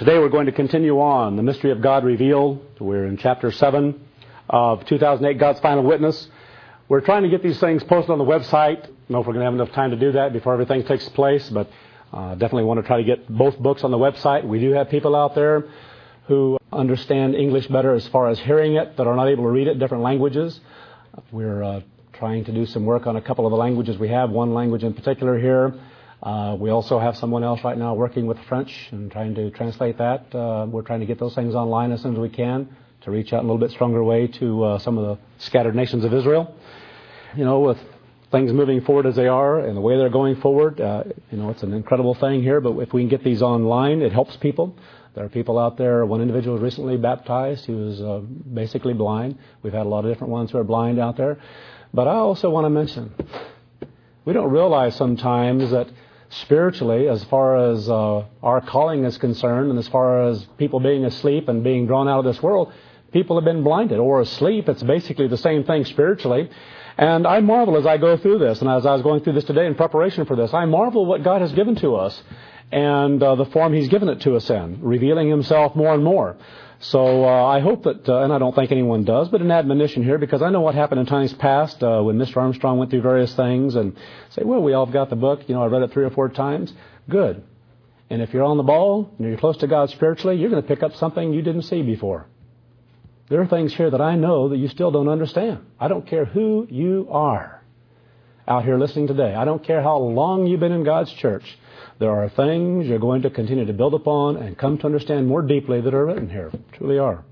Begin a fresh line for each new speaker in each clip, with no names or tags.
Today we're going to continue on the mystery of God revealed. We're in chapter 7 of 2008, God's Final Witness. We're trying to get these things posted on the website. I don't know if we're going to have enough time to do that before everything takes place, but definitely want to try to get both books on the website. We do have people out there who understand English better as far as hearing it, that are not able to read it in different languages. We're trying to do some work on a couple of the languages we have, one language in particular here. We also have someone else right now working with French and trying to translate that. We're trying to get those things online as soon as we can to reach out in a little bit stronger way to some of the scattered nations of Israel. You know, with things moving forward as they are and the way they're going forward, it's an incredible thing here. But if we can get these online, it helps people. There are people out there. One individual was recently baptized. He was basically blind. We've had a lot of different ones who are blind out there. But I also want to mention, we don't realize sometimes that spiritually, as far as our calling is concerned, and as far as people being asleep and being drawn out of this world, people have been blinded or asleep. It's basically the same thing spiritually. And I marvel as I go through this, and as I was going through this today in preparation for this, I marvel what God has given to us and the form He's given it to us in, revealing Himself more and more. So I hope that, and I don't think anyone does, but an admonition here, because I know what happened in times past when Mr. Armstrong went through various things and say, well, we all got the book. I read it 3 or 4 times. Good. And if you're on the ball and you're close to God spiritually, you're going to pick up something you didn't see before. There are things here that I know that you still don't understand. I don't care who you are out here listening today. I don't care how long you've been in God's church. There are things you're going to continue to build upon and come to understand more deeply that are written here. Truly are.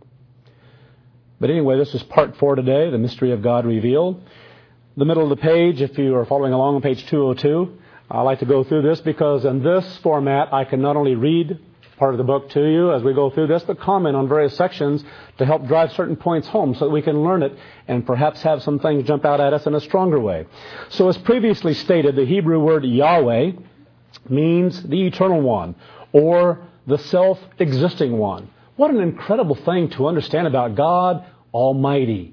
But anyway, this is part 4 today, the mystery of God revealed. The middle of the page, if you are following along on page 202, I like to go through this because in this format I can not only read part of the book to you as we go through this, but comment on various sections to help drive certain points home so that we can learn it and perhaps have some things jump out at us in a stronger way. So as previously stated, the Hebrew word Yahweh means the Eternal One or the self-existing one. What an incredible thing to understand about God Almighty.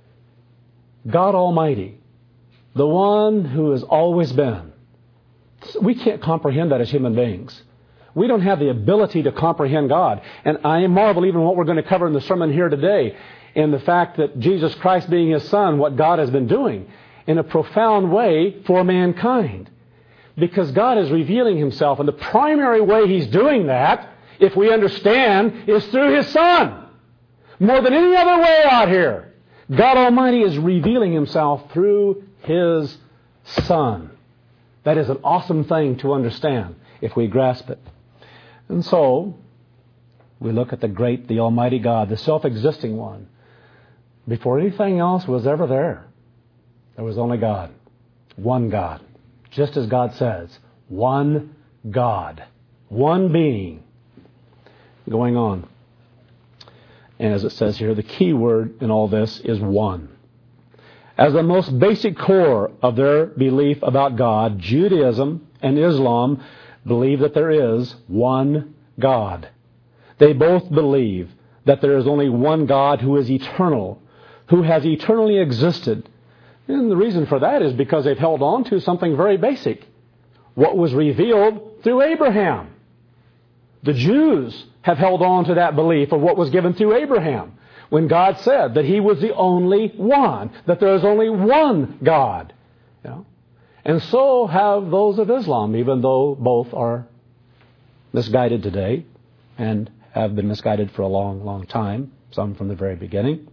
God Almighty, the one who has always been. We can't comprehend that as human beings. We don't have the ability to comprehend God. And I marvel even what we're going to cover in the sermon here today, in the fact that Jesus Christ being His Son, what God has been doing in a profound way for mankind. Because God is revealing Himself, and the primary way He's doing that, if we understand, is through His Son. More than any other way out here. God Almighty is revealing Himself through His Son. That is an awesome thing to understand if we grasp it. And so, we look at the Almighty God, the self-existing one. Before anything else was ever there was only God. One God. Just as God says, one God. One being. Going on. And as it says here, the key word in all this is one. As the most basic core of their belief about God, Judaism and Islam believe that there is one God. They both believe that there is only one God who is eternal, who has eternally existed. And the reason for that is because they've held on to something very basic. What was revealed through Abraham. The Jews have held on to that belief of what was given through Abraham, when God said that He was the only one, that there is only one God. And so have those of Islam, even though both are misguided today and have been misguided for a long, long time, some from the very beginning.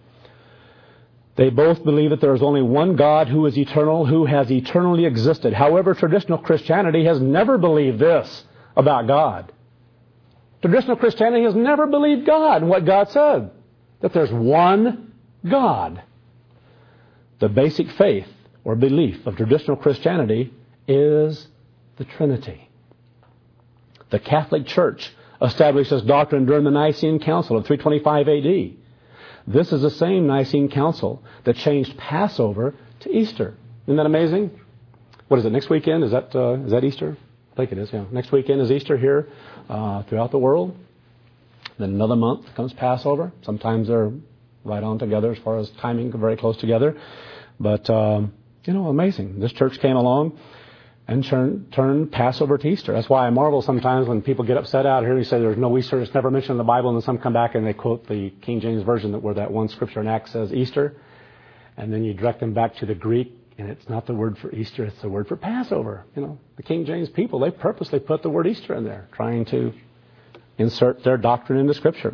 They both believe that there is only one God who is eternal, who has eternally existed. However, traditional Christianity has never believed this about God. Traditional Christianity has never believed God and what God said, that there's one God. The basic faith or belief of traditional Christianity is the Trinity. The Catholic Church established this doctrine during the Nicene Council of 325 A.D. This is the same Nicene Council that changed Passover to Easter. Isn't that amazing? What is it, next weekend? Is that Easter? I think it is, yeah. Next weekend is Easter here throughout the world. Then another month comes Passover. Sometimes they're right on together as far as timing, very close together. But, amazing. This church came along. and turn Passover to Easter. That's why I marvel sometimes when people get upset out here and say there's no Easter, it's never mentioned in the Bible, and then some come back and they quote the King James Version where that one scripture in Acts says Easter, and then you direct them back to the Greek, and it's not the word for Easter, it's the word for Passover. The King James people, they purposely put the word Easter in there, trying to insert their doctrine into Scripture.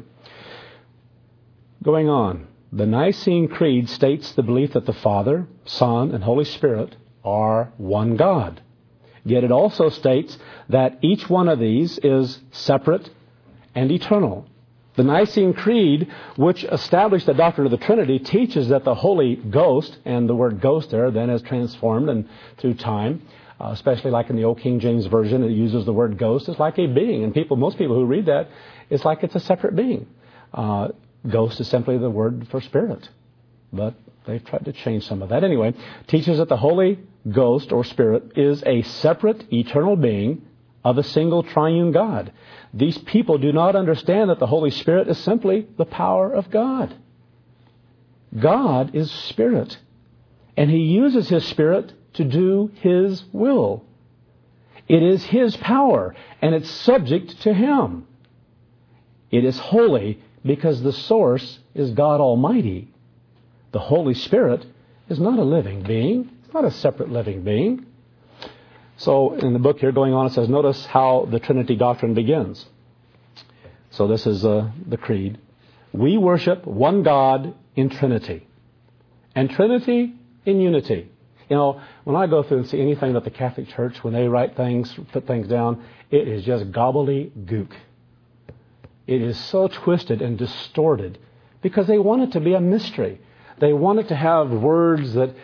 Going on, the Nicene Creed states the belief that the Father, Son, and Holy Spirit are one God. Yet it also states that each one of these is separate and eternal. The Nicene Creed, which established the doctrine of the Trinity, teaches that the Holy Ghost, and the word ghost there then is transformed and through time, especially like in the Old King James Version, it uses the word ghost. It's like a being. And most people who read that, it's like it's a separate being. Ghost is simply the word for spirit. But they've tried to change some of that. Anyway, teaches that the Holy Ghost or Spirit is a separate eternal being of a single triune God. These people do not understand that the Holy Spirit is simply the power of God. God is Spirit, and He uses His Spirit to do His will. It is His power, and it's subject to Him. It is holy because the source is God Almighty. The Holy Spirit is not a living being. It's not a separate living being. So in the book here going on, it says, notice how the Trinity doctrine begins. So this is the creed. We worship one God in Trinity, and Trinity in unity. When I go through and see anything that the Catholic Church, when they write things, put things down, it is just gobbledygook. It is so twisted and distorted because they want it to be a mystery. They want it to have words that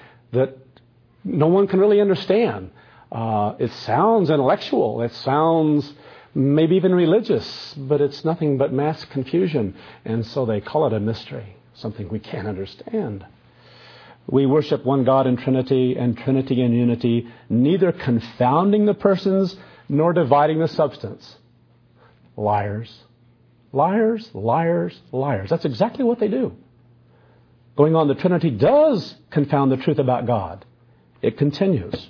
no one can really understand. It sounds intellectual. It sounds maybe even religious, but it's nothing but mass confusion. And so they call it a mystery, something we can't understand. We worship one God in Trinity and Trinity in unity, neither confounding the persons nor dividing the substance. Liars. Liars, liars, liars. That's exactly what they do. Going on, the Trinity does confound the truth about God. It continues.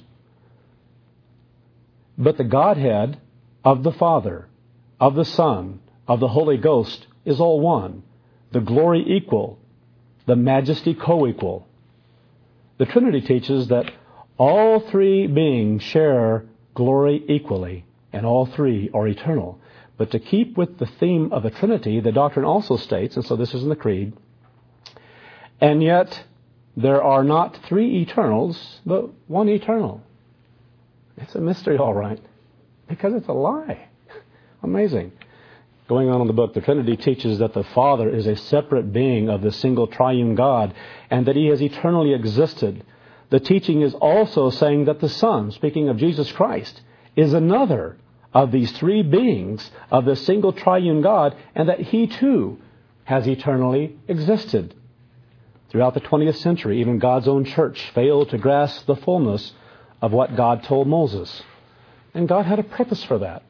But the Godhead of the Father, of the Son, of the Holy Ghost is all one. The glory equal, the majesty co-equal. The Trinity teaches that all three beings share glory equally, and all three are eternal. But to keep with the theme of the Trinity, the doctrine also states, and so this is in the Creed, and yet there are not three eternals, but one eternal. It's a mystery, all right, because it's a lie. Amazing. Going on in the book, the Trinity teaches that the Father is a separate being of the single triune God, and that He has eternally existed. The teaching is also saying that the Son, speaking of Jesus Christ, is another of these three beings of the single triune God, and that He too has eternally existed. Throughout the 20th century, even God's own church failed to grasp the fullness of what God told Moses. And God had a purpose for that.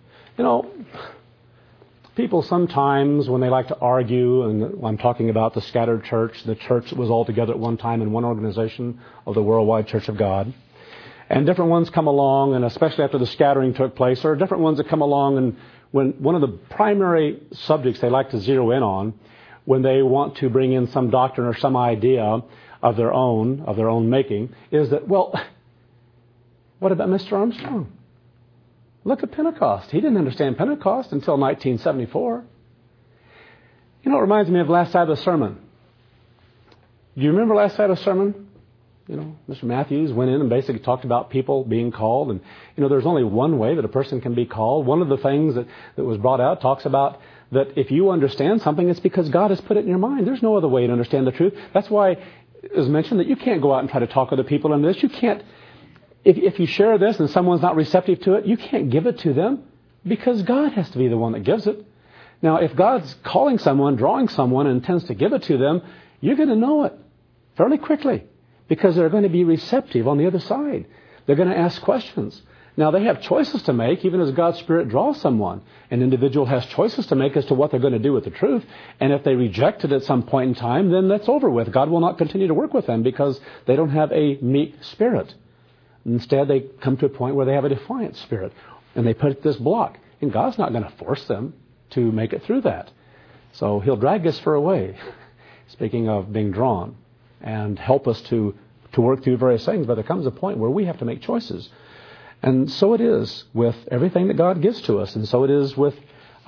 People sometimes, when they like to argue, and I'm talking about the scattered church, the church that was all together at one time in one organization of the Worldwide Church of God, and different ones come along, and especially after the scattering took place, there are different ones that come along, and when one of the primary subjects they like to zero in on, when they want to bring in some doctrine or some idea of their own making, is that, well, what about Mr. Armstrong? Look at Pentecost. He didn't understand Pentecost until 1974. It reminds me of last Sabbath sermon. Do you remember last Sabbath sermon? Mr. Matthews went in and basically talked about people being called. And, there's only one way that a person can be called. One of the things that was brought out talks about that if you understand something, it's because God has put it in your mind. There's no other way to understand the truth. That's why it was mentioned that you can't go out and try to talk other people into this. You can't. If you share this and someone's not receptive to it, you can't give it to them because God has to be the one that gives it. Now, if God's calling someone, drawing someone, and intends to give it to them, you're going to know it fairly quickly because they're going to be receptive on the other side. They're going to ask questions. Now, they have choices to make, even as God's Spirit draws someone. An individual has choices to make as to what they're going to do with the truth. And if they reject it at some point in time, then that's over with. God will not continue to work with them because they don't have a meek spirit. Instead, they come to a point where they have a defiant spirit, and they put this block. And God's not going to force them to make it through that. So He'll drag us for a way, speaking of being drawn, and help us to work through various things. But there comes a point where we have to make choices. And so it is with everything that God gives to us. And so it is with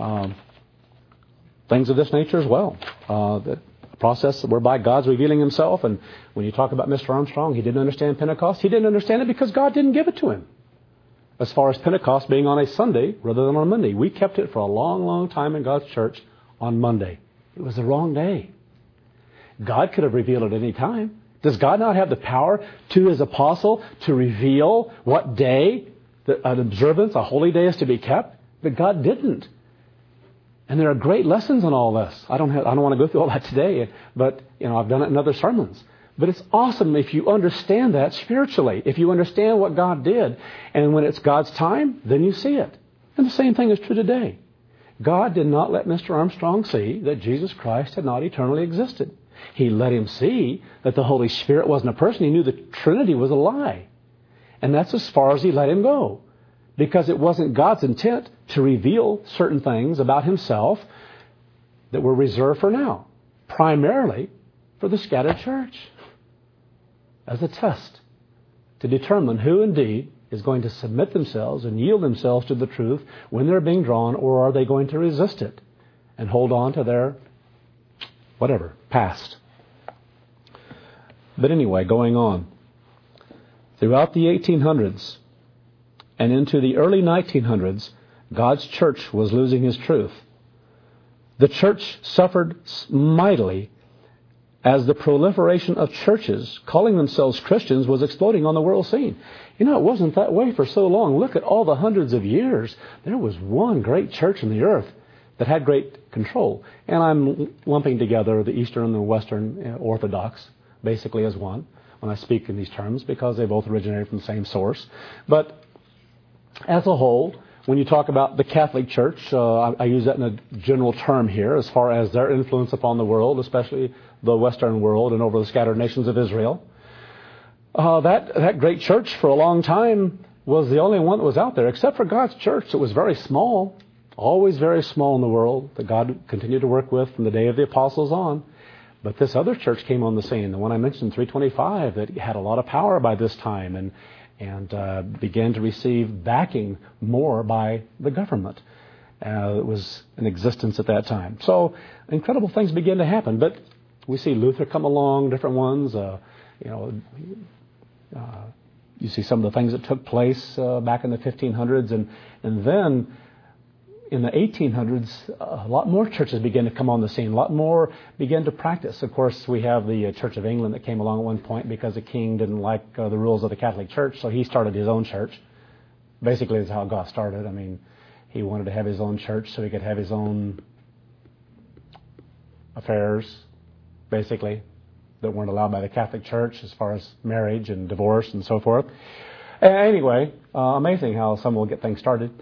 things of this nature as well. The process whereby God's revealing Himself. And when you talk about Mr. Armstrong, he didn't understand Pentecost. He didn't understand it because God didn't give it to him. As far as Pentecost being on a Sunday rather than on a Monday. We kept it for a long, long time in God's church on Monday. It was the wrong day. God could have revealed it any time. Does God not have the power to His apostle to reveal what day an observance, a holy day is to be kept? But God didn't. And there are great lessons in all this. I don't want to go through all that today, but I've done it in other sermons. But it's awesome if you understand that spiritually, if you understand what God did. And when it's God's time, then you see it. And the same thing is true today. God did not let Mr. Armstrong see that Jesus Christ had not eternally existed. He let him see that the Holy Spirit wasn't a person. He knew the Trinity was a lie. And that's as far as He let him go. Because it wasn't God's intent to reveal certain things about Himself that were reserved for now. Primarily for the scattered church. As a test to determine who indeed is going to submit themselves and yield themselves to the truth when they're being drawn, or are they going to resist it and hold on to their past. But anyway, going on. Throughout the 1800s and into the early 1900s, God's church was losing His truth. The church suffered mightily as the proliferation of churches calling themselves Christians was exploding on the world scene. It wasn't that way for so long. Look at all the hundreds of years. There was one great church in the earth that had great control. And I'm lumping together the Eastern and the Western Orthodox basically as one when I speak in these terms, because they both originated from the same source. But as a whole, when you talk about the Catholic Church, I use that in a general term here as far as their influence upon the world, especially the Western world and over the scattered nations of Israel. That great church for a long time was the only one that was out there, except for God's church. It was very small, always very small in the world, that God continued to work with from the day of the apostles on. But this other church came on the scene, the one I mentioned, 325, that had a lot of power by this time and began to receive backing more by the government. It was in existence at that time. So incredible things began to happen. But we see Luther come along, different ones. You see some of the things that took place back in the 1500s. And then in the 1800s, a lot more churches began to come on the scene. A lot more began to practice. Of course, we have the Church of England that came along at one point because the king didn't like the rules of the Catholic Church, so he started his own church. Basically, that's how it got started. I mean, he wanted to have his own church so he could have his own affairs, basically, that weren't allowed by the Catholic Church as far as marriage and divorce and so forth. Anyway, amazing how some will get things started.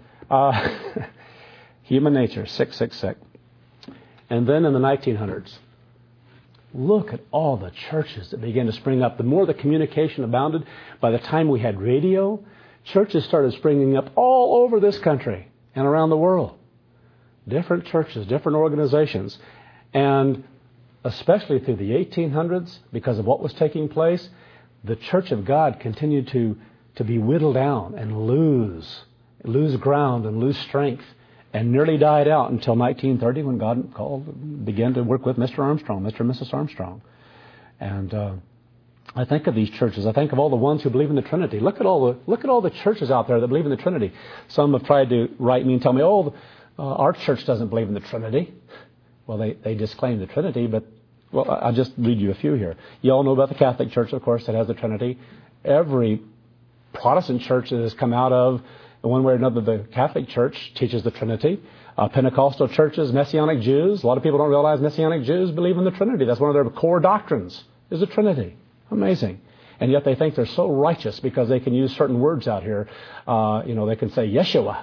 Human nature, sick, sick, sick. And then in the 1900s, look at all the churches that began to spring up. The more the communication abounded, by the time we had radio, churches started springing up all over this country and around the world. Different churches, different organizations. And especially through the 1800s, because of what was taking place, the Church of God continued to be whittled down and lose ground and lose strength, and nearly died out until 1930 when God began to work with Mr. Armstrong, Mr. and Mrs. Armstrong. And I think of these churches. I think of all the ones who believe in the Trinity. Look at all the churches out there that believe in the Trinity. Some have tried to write me and tell me, our church doesn't believe in the Trinity. Well, they disclaim the Trinity, but I'll just read you a few here. You all know about the Catholic Church, of course, that has the Trinity. Every Protestant church that has come out of, in one way or another, the Catholic Church teaches the Trinity. Pentecostal churches, Messianic Jews. A lot of people don't realize Messianic Jews believe in the Trinity. That's one of their core doctrines, is the Trinity. Amazing. And yet they think they're so righteous because they can use certain words out here. They can say Yeshua,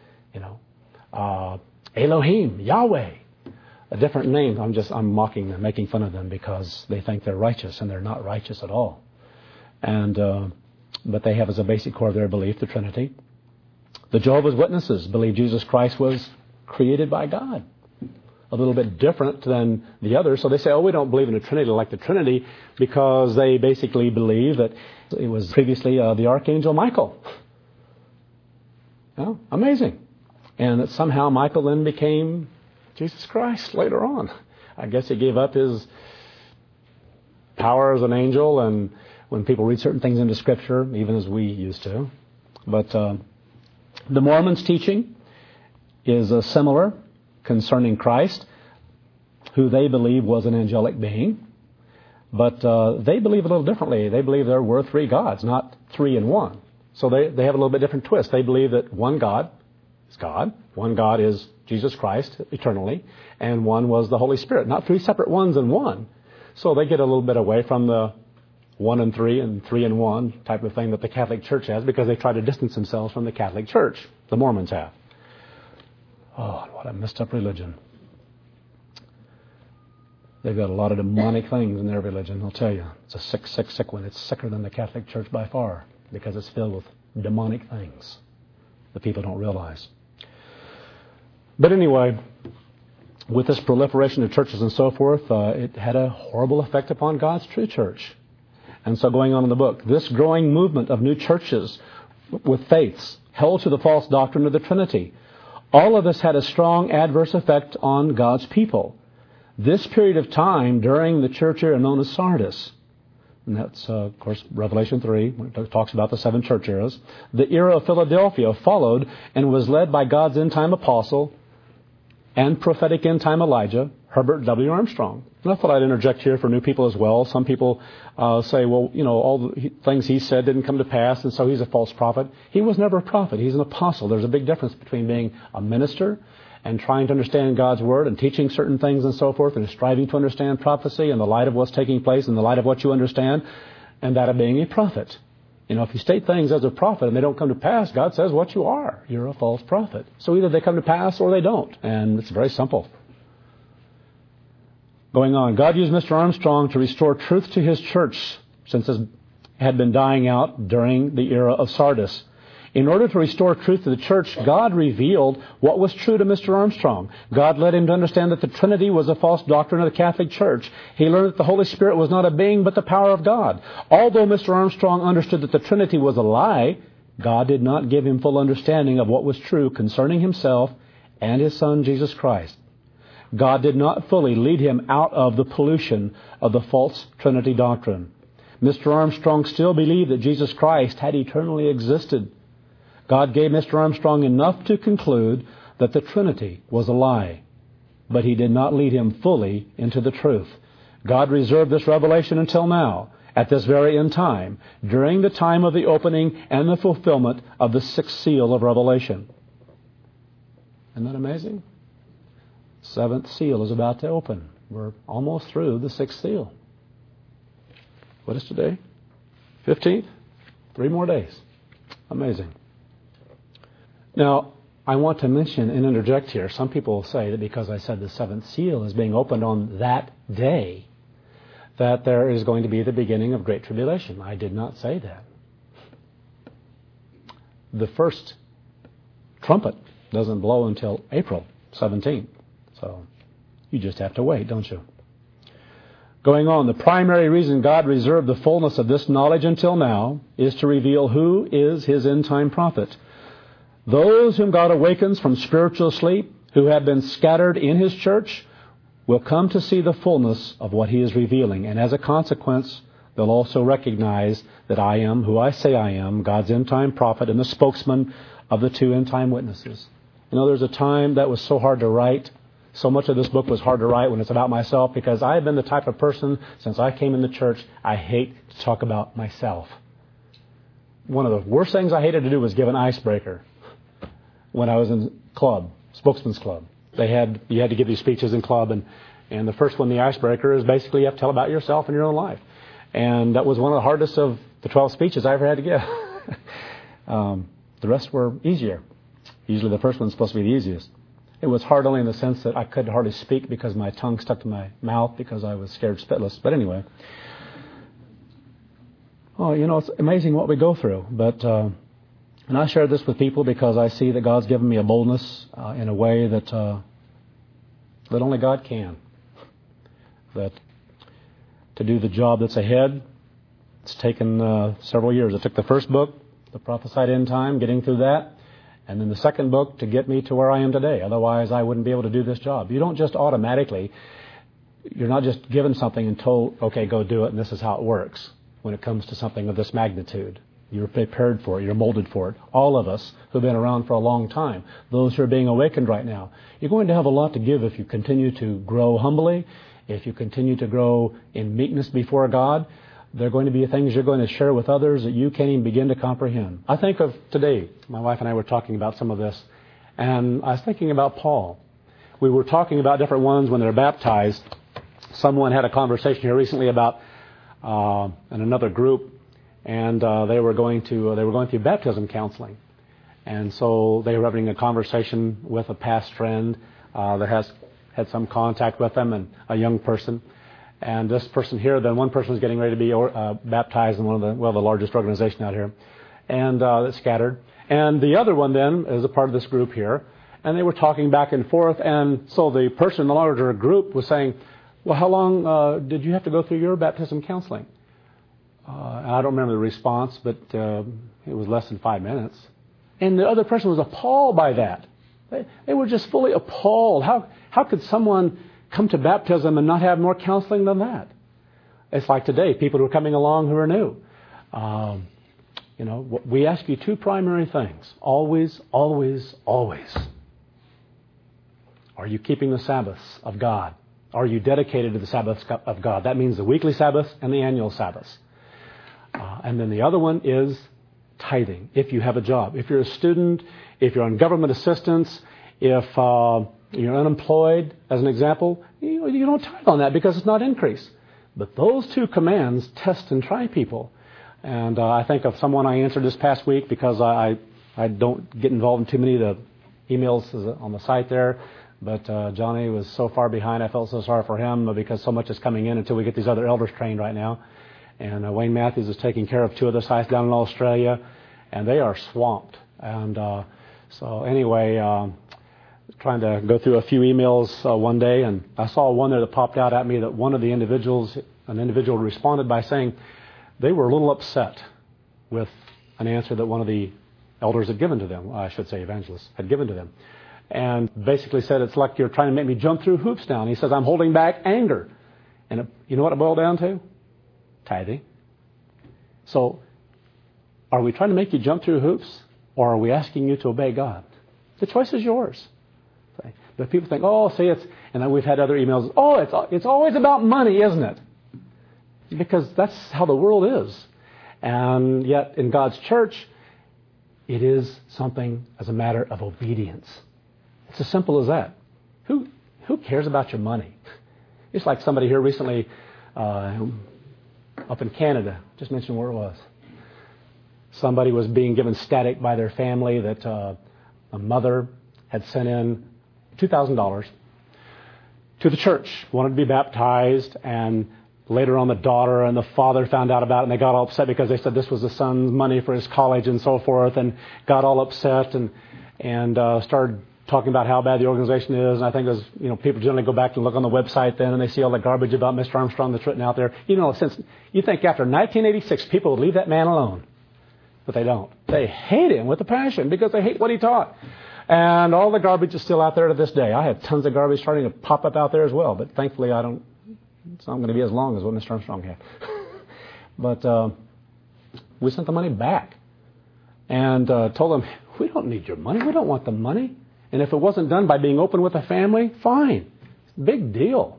Elohim, Yahweh. A different name. I'm mocking them, making fun of them because they think they're righteous and they're not righteous at all. And but they have as a basic core of their belief the Trinity. The Jehovah's Witnesses believe Jesus Christ was created by God. A little bit different than the others. So they say, we don't believe in a Trinity like the Trinity, because they basically believe that it was previously the Archangel Michael. Amazing. And that somehow Michael then became Jesus Christ later on. I guess he gave up his power as an angel, and when people read certain things into Scripture, even as we used to. But the Mormons' teaching is similar concerning Christ, who they believe was an angelic being. But they believe a little differently. They believe there were three gods, not three in one. So they have a little bit different twist. They believe that one God is God. One God is Jesus Christ eternally. And one was the Holy Spirit. Not three separate ones in one. So they get a little bit away from the one and three in one type of thing that the Catholic Church has, because they try to distance themselves from the Catholic Church. The Mormons have. Oh, what a messed up religion. They've got a lot of demonic things in their religion, I'll tell you. It's a sick, sick, sick one. It's sicker than the Catholic Church by far, because it's filled with demonic things that people don't realize. But anyway, with this proliferation of churches and so forth, it had a horrible effect upon God's true church. And so going on in the book, this growing movement of new churches with faiths held to the false doctrine of the Trinity, all of this had a strong adverse effect on God's people. This period of time during the church era known as Sardis, and that's, of course, Revelation 3, when it talks about the 7 church eras. The era of Philadelphia followed and was led by God's end-time apostle and prophetic end-time Elijah, Herbert W. Armstrong. And I thought I'd interject here for new people as well. Some people say, well, all the things he said didn't come to pass, and so he's a false prophet. He was never a prophet. He's an apostle. There's a big difference between being a minister and trying to understand God's Word and teaching certain things and so forth, and striving to understand prophecy in the light of what's taking place, in the light of what you understand, and that of being a prophet. If you state things as a prophet and they don't come to pass, God says what you are. You're a false prophet. So either they come to pass or they don't. And it's very simple. Going on, God used Mr. Armstrong to restore truth to his church, since it had been dying out during the era of Sardis. In order to restore truth to the church, God revealed what was true to Mr. Armstrong. God led him to understand that the Trinity was a false doctrine of the Catholic Church. He learned that the Holy Spirit was not a being, but the power of God. Although Mr. Armstrong understood that the Trinity was a lie, God did not give him full understanding of what was true concerning himself and his Son, Jesus Christ. God did not fully lead him out of the pollution of the false Trinity doctrine. Mr. Armstrong still believed that Jesus Christ had eternally existed. God gave Mr. Armstrong enough to conclude that the Trinity was a lie, but he did not lead him fully into the truth. God reserved this revelation until now, at this very end time, during the time of the opening and the fulfillment of the 6th seal of Revelation. Isn't that amazing? 7th seal is about to open. We're almost through the 6th seal. What is today? 15th? 3 more days. Amazing. Now, I want to mention and interject here. Some people say that because I said the 7th seal is being opened on that day, that there is going to be the beginning of Great Tribulation. I did not say that. The first trumpet doesn't blow until April 17th. So you just have to wait, don't you? Going on, the primary reason God reserved the fullness of this knowledge until now is to reveal who is his end-time prophet. Those whom God awakens from spiritual sleep, who have been scattered in his church, will come to see the fullness of what he is revealing. And as a consequence, they'll also recognize that I am who I say I am, God's end-time prophet and the spokesman of the 2 end-time witnesses. There's a time that was so hard to write. So much of this book was hard to write when it's about myself, because I have been the type of person, since I came in the church, I hate to talk about myself. One of the worst things I hated to do was give an icebreaker. When I was in club, Spokesman's Club, you had to give these speeches in club, and the first one, the icebreaker, is basically you have to tell about yourself and your own life. And that was one of the hardest of the 12 speeches I ever had to give. The rest were easier. Usually the first one's supposed to be the easiest. It was hard only in the sense that I could hardly speak because my tongue stuck to my mouth because I was scared spitless. But anyway, Oh, it's amazing what we go through. But and I share this with people because I see that God's given me a boldness in a way that only God can. That to do the job that's ahead, it's taken several years. It took the first book, The Prophesied End Time, getting through that, and then the second book to get me to where I am today. Otherwise, I wouldn't be able to do this job. You don't just automatically, you're not just given something and told, okay, go do it, and this is how it works when it comes to something of this magnitude. You're prepared for it. You're molded for it. All of us who've been around for a long time, those who are being awakened right now, you're going to have a lot to give if you continue to grow humbly, if you continue to grow in meekness before God. There are going to be things you're going to share with others that you can't even begin to comprehend. I think of today, my wife and I were talking about some of this, and I was thinking about Paul. We were talking about different ones when they're baptized. Someone had a conversation here recently about in another group, and they were going through baptism counseling, and so they were having a conversation with a past friend that had some contact with them, and a young person. And this person here, then one person was getting ready to be baptized in one of the largest organization out here, and it's scattered. And the other one then is a part of this group here, and they were talking back and forth. And so the person in the larger group was saying, "Well, how long did you have to go through your baptism counseling?" And I don't remember the response, but it was less than 5 minutes. And the other person was appalled by that. They were just fully appalled. How could someone come to baptism and not have more counseling than that? It's like today, people who are coming along who are new. We ask you two primary things. Always, always, always. Are you keeping the Sabbaths of God? Are you dedicated to the Sabbaths of God? That means the weekly Sabbaths and the annual Sabbaths. And then the other one is tithing, if you have a job. If you're a student, if you're on government assistance, if you're unemployed, as an example, you don't tithe on that because it's not increase. But those two commands test and try people. And I think of someone I answered this past week because I don't get involved in too many of the emails on the site there. But Johnny was so far behind, I felt so sorry for him because so much is coming in until we get these other elders trained right now. And Wayne Matthews is taking care of two of the sites down in Australia, and they are swamped. And so anyway, trying to go through a few emails one day, and I saw one there that popped out at me that one of the an individual responded by saying they were a little upset with an answer that one of the elders had given to them, I should say evangelists, had given to them. And basically said, it's like you're trying to make me jump through hoops now. And he says, I'm holding back anger. And you know what it boiled down to? Tithing. So, are we trying to make you jump through hoops, or are we asking you to obey God? The choice is yours. But people think, and then we've had other emails, it's always about money, isn't it? Because that's how the world is. And yet, in God's church, it is something as a matter of obedience. It's as simple as that. Who cares about your money? It's like somebody here recently up in Canada, just mentioned where it was. Somebody was being given static by their family that a mother had sent in $2,000 to the church, wanted to be baptized, and later on the daughter and the father found out about it, and they got all upset because they said this was the son's money for his college and so forth, and got all upset and started talking about how bad the organization is. And I think people generally go back and look on the website then, and they see all the garbage about Mr. Armstrong that's written out there. Since you think after 1986 people would leave that man alone, but they don't. They hate him with a passion because they hate what he taught. And all the garbage is still out there to this day. I have tons of garbage starting to pop up out there as well, but thankfully it's not going to be as long as what Mr. Armstrong had. But we sent the money back and told them, we don't need your money. We don't want the money. And if it wasn't done by being open with the family, fine. Big deal.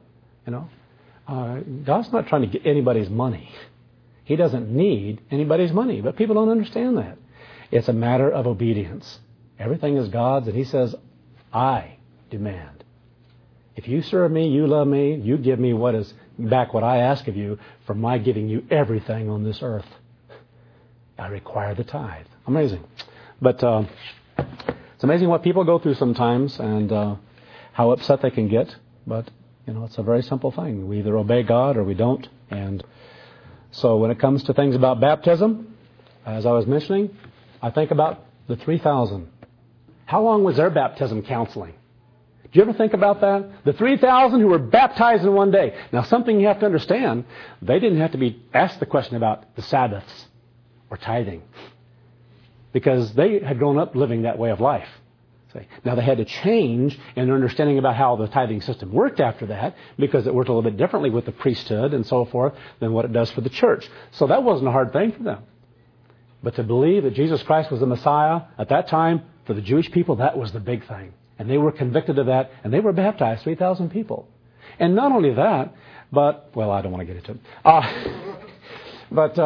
God's not trying to get anybody's money. He doesn't need anybody's money. But people don't understand that. It's a matter of obedience. Everything is God's, and He says, I demand. If you serve me, you love me, you give me what I ask of you for my giving you everything on this earth. I require the tithe. Amazing. But it's amazing what people go through sometimes and how upset they can get. But, it's a very simple thing. We either obey God or we don't. And So when it comes to things about baptism, as I was mentioning, I think about the 3,000. How long was their baptism counseling? Do you ever think about that? The 3,000 who were baptized in one day. Now, something you have to understand, they didn't have to be asked the question about the Sabbaths or tithing, because they had grown up living that way of life. Now, they had to change in their understanding about how the tithing system worked after that, because it worked a little bit differently with the priesthood and so forth than what it does for the church. So that wasn't a hard thing for them. But to believe that Jesus Christ was the Messiah at that time, for the Jewish people, that was the big thing. And they were convicted of that, and they were baptized, 3,000 people. And not only that, but, well, I don't want to get into it. But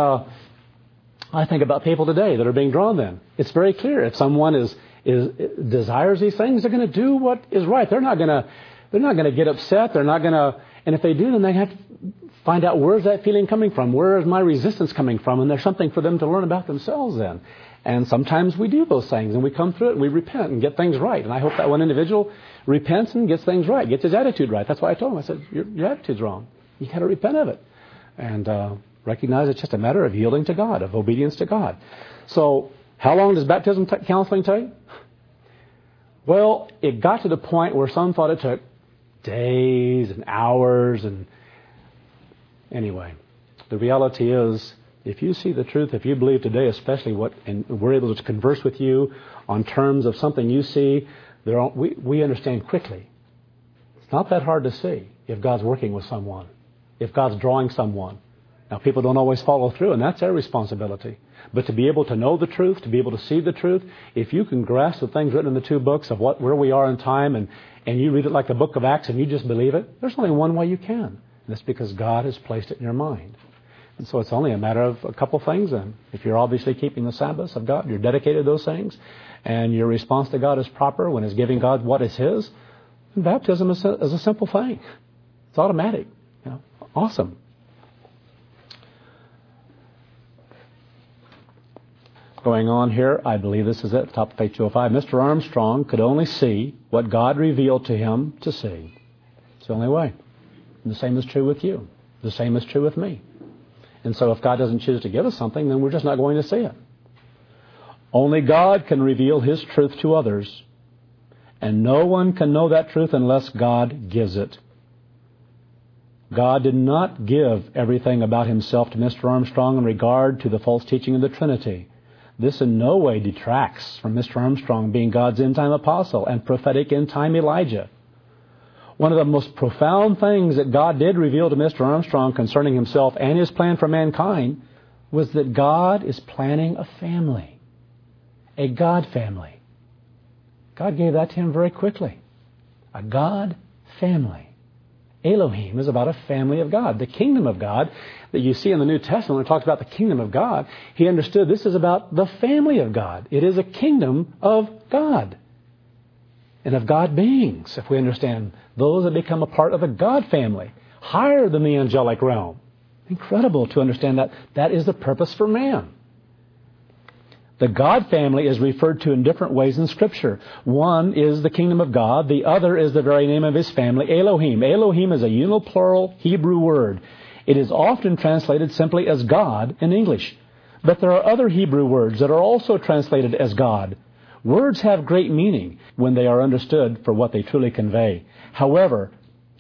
I think about people today that are being drawn then. It's very clear. If someone desires these things, they're going to do what is right. They're not going to get upset. They're not going to, and if they do, then they have to find out, where's that feeling coming from? Where is my resistance coming from? And there's something for them to learn about themselves then. And sometimes we do those things, and we come through it, and we repent and get things right. And I hope that one individual repents and gets things right, gets his attitude right. That's why I told him. I said, your attitude's wrong. You got to repent of it. And recognize it's just a matter of yielding to God, of obedience to God. So how long does baptism counseling take? Well, it got to the point where some thought it took days and hours. And anyway, the reality is, if you see the truth, if you believe today, especially and we're able to converse with you on terms of something you see, we understand quickly. It's not that hard to see if God's working with someone, if God's drawing someone. Now, people don't always follow through, and that's their responsibility. But to be able to know the truth, to be able to see the truth, if you can grasp the things written in the two books of where we are in time, and you read it like the book of Acts and you just believe it, there's only one way you can. And that's because God has placed it in your mind. And so it's only a matter of a couple things then. If you're obviously keeping the Sabbaths of God, you're dedicated to those things, and your response to God is proper when it's giving God what is His, then baptism is a simple thing. It's automatic. Awesome. Going on here, I believe this is at the top of page 205. Mr. Armstrong could only see what God revealed to him to see. It's the only way. And the same is true with you. The same is true with me. And so if God doesn't choose to give us something, then we're just not going to see it. Only God can reveal His truth to others. And no one can know that truth unless God gives it. God did not give everything about Himself to Mr. Armstrong in regard to the false teaching of the Trinity. This in no way detracts from Mr. Armstrong being God's end-time apostle and prophetic end-time Elijah. One of the most profound things that God did reveal to Mr. Armstrong concerning Himself and His plan for mankind was that God is planning a family, a God family. God gave that to him very quickly. A God family. Elohim is about a family of God. The kingdom of God that you see in the New Testament when it talks about the kingdom of God, he understood this is about the family of God. It is a kingdom of God and of God beings, if we understand those that become a part of the God family, higher than the angelic realm. Incredible to understand that that is the purpose for man. The God family is referred to in different ways in Scripture. One is the kingdom of God. The other is the very name of His family, Elohim. Elohim is a uniplural Hebrew word. It is often translated simply as God in English. But there are other Hebrew words that are also translated as God. Words have great meaning when they are understood for what they truly convey. However,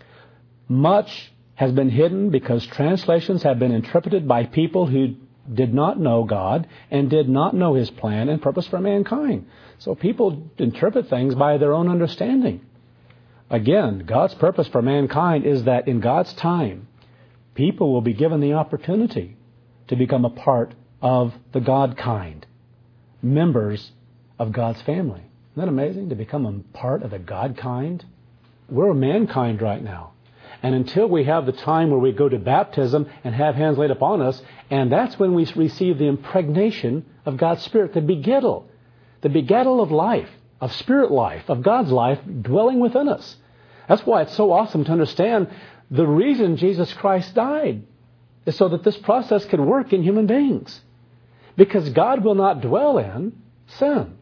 much has been hidden because translations have been interpreted by people who did not know God and did not know His plan and purpose for mankind. So people interpret things by their own understanding. Again, God's purpose for mankind is that in God's time, people will be given the opportunity to become a part of the God kind, members of God's family. Isn't that amazing, to become a part of the God kind? We're mankind right now. And until we have the time where we go to baptism and have hands laid upon us, and that's when we receive the impregnation of God's Spirit, the begettal of life, of spirit life, of God's life dwelling within us. That's why it's so awesome to understand the reason Jesus Christ died is so that this process can work in human beings. Because God will not dwell in sin.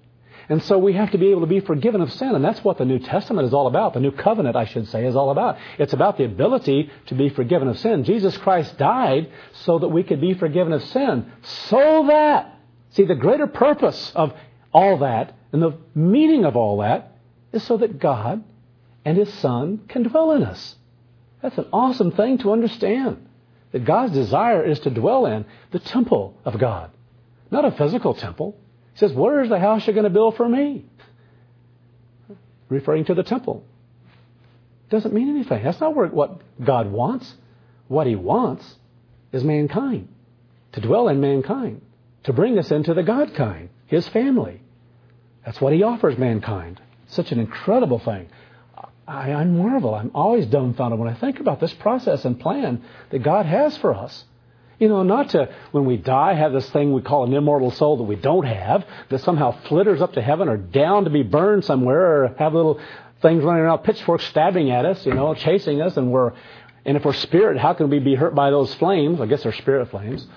And so we have to be able to be forgiven of sin. And that's what the New Testament is all about. The New Covenant, I should say, is all about. It's about the ability to be forgiven of sin. Jesus Christ died so that we could be forgiven of sin. So that, see, the greater purpose of all that and the meaning of all that is so that God and His Son can dwell in us. That's an awesome thing to understand. That God's desire is to dwell in the temple of God. Not a physical temple. He says, where is the house you're going to build for me? Referring to the temple. Doesn't mean anything. That's not what God wants. What He wants is mankind. To dwell in mankind. To bring us into the God kind. His family. That's what He offers mankind. Such an incredible thing. I marvel. I'm always dumbfounded when I think about this process and plan that God has for us. You know, not to, when we die, have this thing we call an immortal soul that we don't have, that somehow flitters up to heaven or down to be burned somewhere, or have little things running around, pitchforks stabbing at us, chasing us, and if we're spirit, how can we be hurt by those flames? I guess they're spirit flames.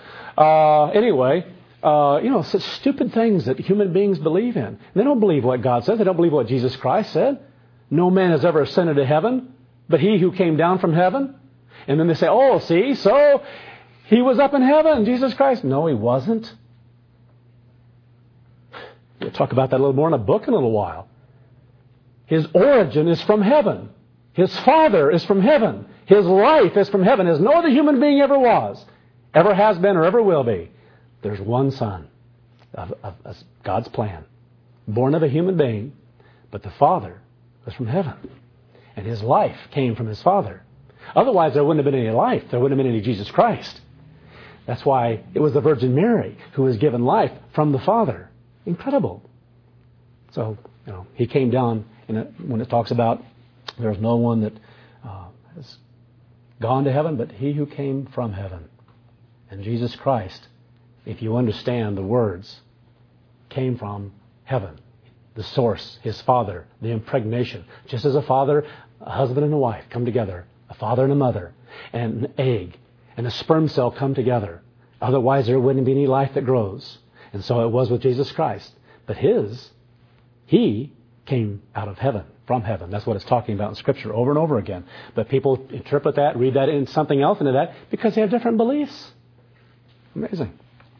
Such stupid things that human beings believe in. And they don't believe what God says. They don't believe what Jesus Christ said. No man has ever ascended to heaven, but He who came down from heaven. And then they say, so He was up in heaven, Jesus Christ. No, He wasn't. We'll talk about that a little more in a book in a little while. His origin is from heaven. His Father is from heaven. His life is from heaven, as no other human being ever was, ever has been, or ever will be. There's one Son of God's plan, born of a human being, but the Father was from heaven. And His life came from His Father. Otherwise, there wouldn't have been any life. There wouldn't have been any Jesus Christ. That's why it was the Virgin Mary who was given life from the Father. Incredible. So, He came down, when it talks about there's no one that has gone to heaven, but He who came from heaven. And Jesus Christ, if you understand the words, came from heaven. The source, His Father, the impregnation. Just as a father, a husband and a wife come together, a father and a mother, and an egg and a sperm cell come together. Otherwise, there wouldn't be any life that grows. And so it was with Jesus Christ. But He came out of heaven, from heaven. That's what it's talking about in Scripture over and over again. But people interpret that, read that in something else into that, because they have different beliefs. Amazing.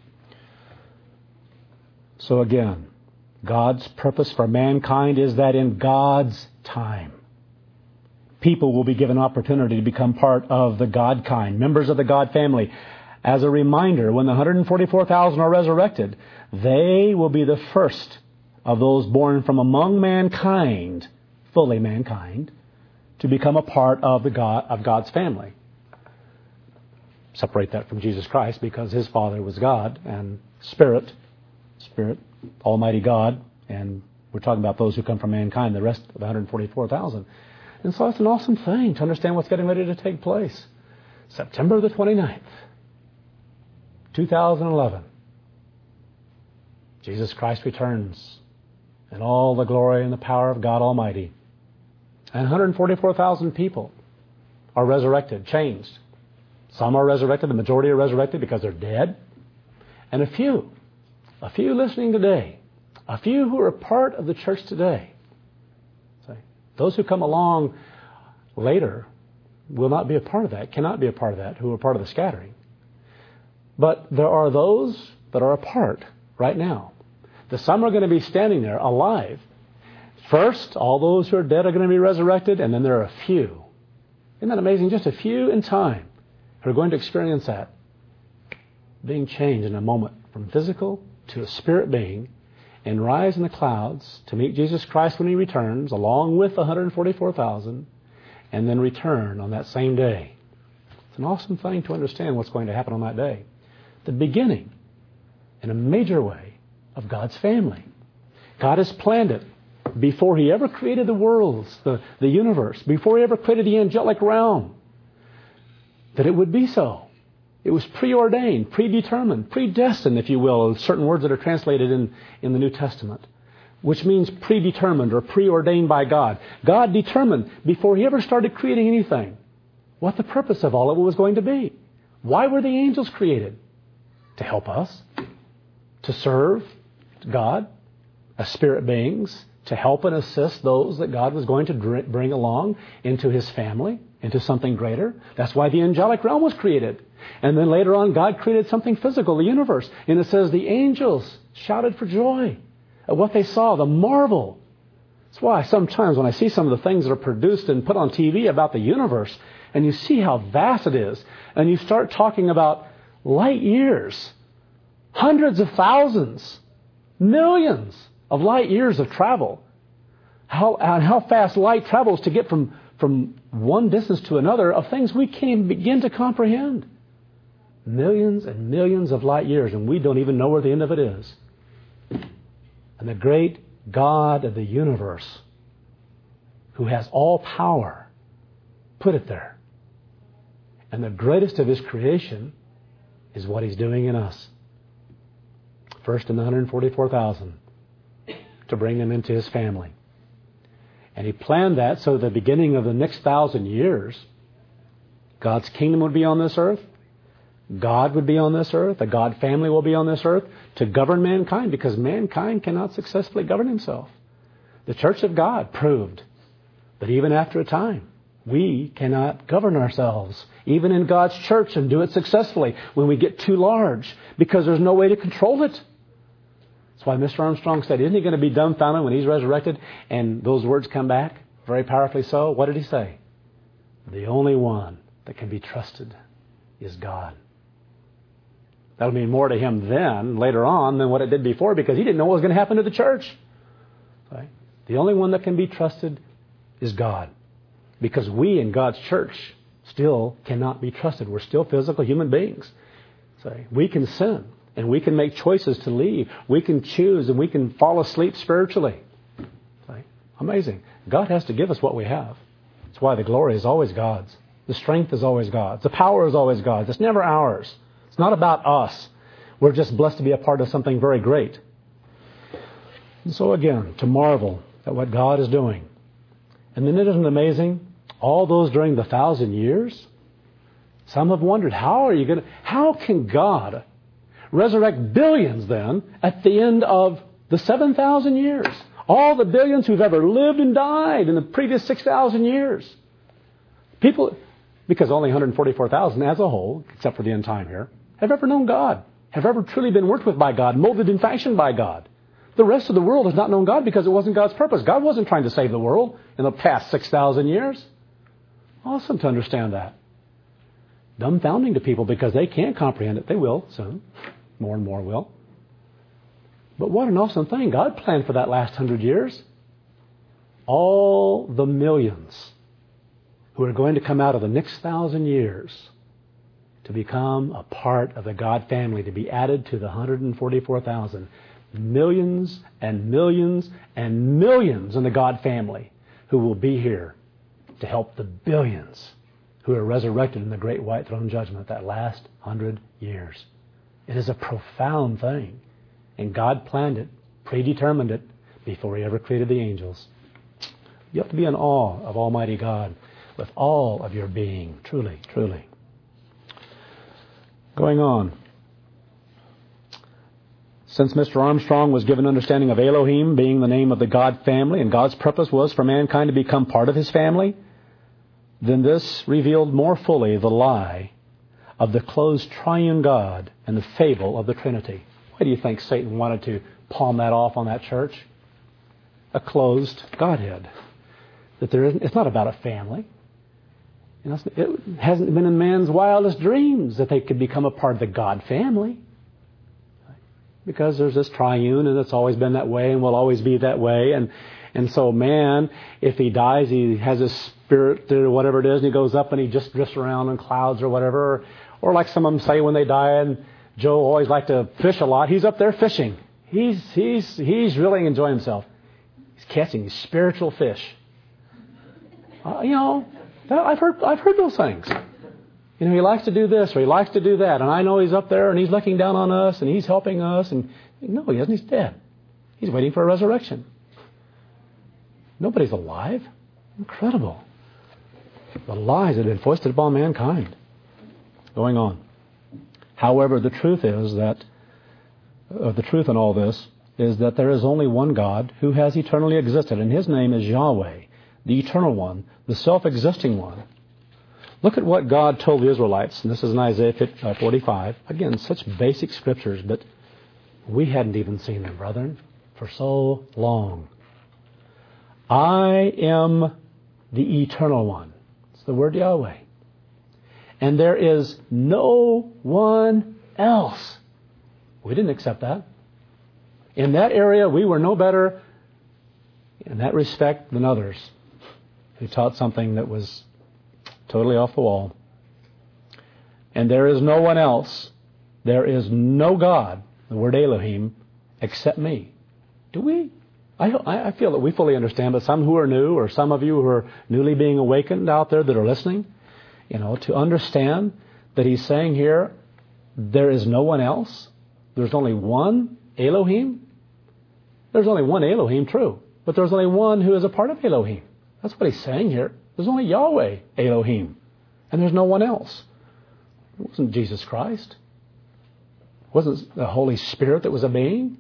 So again, God's purpose for mankind is that in God's time, people will be given opportunity to become part of the God kind, members of the God family. As a reminder, when the 144,000 are resurrected, they will be the first of those born from among mankind, fully mankind, to become a part of God's family. Separate that from Jesus Christ because His Father was God and Spirit, Almighty God, and we're talking about those who come from mankind, the rest of the 144,000. And so it's an awesome thing to understand what's getting ready to take place. September the 29th, 2011. Jesus Christ returns in all the glory and the power of God Almighty. And 144,000 people are resurrected, changed. Some are resurrected, the majority are resurrected because they're dead. And a few listening today, a few who are part of the church today. Those who come along later will not be a part of that, cannot be a part of that, who are part of the scattering. But there are those that are a part right now. Some are going to be standing there alive. First, all those who are dead are going to be resurrected, and then there are a few. Isn't that amazing? Just a few in time who are going to experience that. Being changed in a moment from physical to a spirit being, and rise in the clouds to meet Jesus Christ when He returns, along with the 144,000, and then return on that same day. It's an awesome thing to understand what's going to happen on that day. The beginning, in a major way, of God's family. God has planned it before He ever created the worlds, the universe, before He ever created the angelic realm, that it would be so. It was preordained, predetermined, predestined, if you will, certain words that are translated in the New Testament, which means predetermined or preordained by God. God determined before He ever started creating anything what the purpose of all of it was going to be. Why were the angels created? To help us, to serve God, as spirit beings to help and assist those that God was going to bring along into His family, into something greater. That's why the angelic realm was created. And then later on, God created something physical, the universe. And it says the angels shouted for joy at what they saw, the marvel. That's why sometimes when I see some of the things that are produced and put on TV about the universe, and you see how vast it is, and you start talking about light years, hundreds of thousands, millions of light years of travel, how fast light travels to get from one distance to another of things we can't even begin to comprehend. Millions and millions of light years, and we don't even know where the end of it is. And the great God of the universe, who has all power, put it there. And the greatest of His creation is what He's doing in us. First in the 144,000 to bring them into His family. And He planned that so at the beginning of the next 1,000 years, God's kingdom would be on this earth. God would be on this earth. The God family will be on this earth to govern mankind, because mankind cannot successfully govern himself. The Church of God proved that even after a time, we cannot govern ourselves, even in God's church, and do it successfully when we get too large, because there's no way to control it. That's why Mr. Armstrong said, isn't he going to be dumbfounded when he's resurrected and those words come back? Very powerfully so. What did he say? The only one that can be trusted is God. That'll mean more to him then, later on, than what it did before, because he didn't know what was going to happen to the church. Right? The only one that can be trusted is God. Because we in God's church still cannot be trusted. We're still physical human beings. So we can sin, and we can make choices to leave. We can choose, and we can fall asleep spiritually. Right? Amazing. God has to give us what we have. That's why the glory is always God's. The strength is always God's. The power is always God's. It's never ours. It's not about us. We're just blessed to be a part of something very great. And so again, to marvel at what God is doing. And then isn't it amazing? All those during the 1,000 years, some have wondered, how can God resurrect billions then at the end of the 7,000 years? All the billions who've ever lived and died in the previous 6,000 years. People, because only 144,000 as a whole, except for the end time here, have ever known God, have ever truly been worked with by God, molded and fashioned by God. The rest of the world has not known God because it wasn't God's purpose. God wasn't trying to save the world in the past 6,000 years. Awesome to understand that. Dumbfounding to people because they can't comprehend it. They will soon. More and more will. But what an awesome thing. God planned for that last 100 years. All the millions who are going to come out of the next 1,000 years to become a part of the God family, to be added to the 144,000. Millions and millions and millions in the God family who will be here to help the billions who are resurrected in the great white throne judgment that last 100 years. It is a profound thing. And God planned it, predetermined it, before He ever created the angels. You have to be in awe of Almighty God with all of your being. Truly, truly. Going on. Since Mr. Armstrong was given understanding of Elohim being the name of the God family, and God's purpose was for mankind to become part of His family, then this revealed more fully the lie of the closed triune God and the fable of the Trinity. Why do you think Satan wanted to palm that off on that church? A closed Godhead. That it's not about a family. It hasn't been in man's wildest dreams that they could become a part of the God family. Because there's this triune, and it's always been that way and will always be that way. And so man, if he dies, he has a spirit or whatever it is, and he goes up and he just drifts around in clouds or whatever. Or like some of them say when they die, and Joe always liked to fish a lot, he's up there fishing. He's really enjoying himself. He's catching these spiritual fish. I've heard those things. He likes to do this or he likes to do that. And I know he's up there and he's looking down on us and he's helping us. And no, he isn't. He's dead. He's waiting for a resurrection. Nobody's alive. Incredible. The lies that have been foisted upon mankind. Going on. However, the truth is that, the truth in all this is that there is only one God who has eternally existed, and His name is Yahweh, the Eternal One, the self-existing One. Look at what God told the Israelites, and this is in Isaiah 45. Again, such basic scriptures, but we hadn't even seen them, brethren, for so long. I am the Eternal One. It's the word Yahweh. And there is no one else. We didn't accept that. In that area, we were no better in that respect than others who taught something that was totally off the wall. And there is no one else. There is no God, the word Elohim, except me. Do we? I feel that we fully understand, but some who are new, or some of you who are newly being awakened out there that are listening, to understand that He's saying here, there is no one else. There's only one Elohim. There's only one Elohim, true. But there's only one who is a part of Elohim. That's what He's saying here. There's only Yahweh, Elohim. And there's no one else. It wasn't Jesus Christ. It wasn't the Holy Spirit that was a being.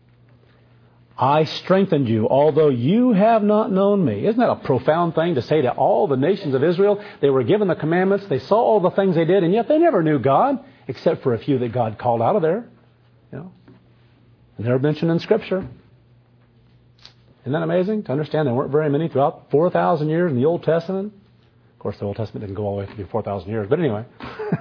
I strengthened you, although you have not known me. Isn't that a profound thing to say to all the nations of Israel? They were given the commandments. They saw all the things they did, and yet they never knew God, except for a few that God called out of there. And they're mentioned in Scripture. Isn't that amazing? To understand there weren't very many throughout 4,000 years in the Old Testament. Of course, the Old Testament didn't go all the way through 4,000 years. But anyway.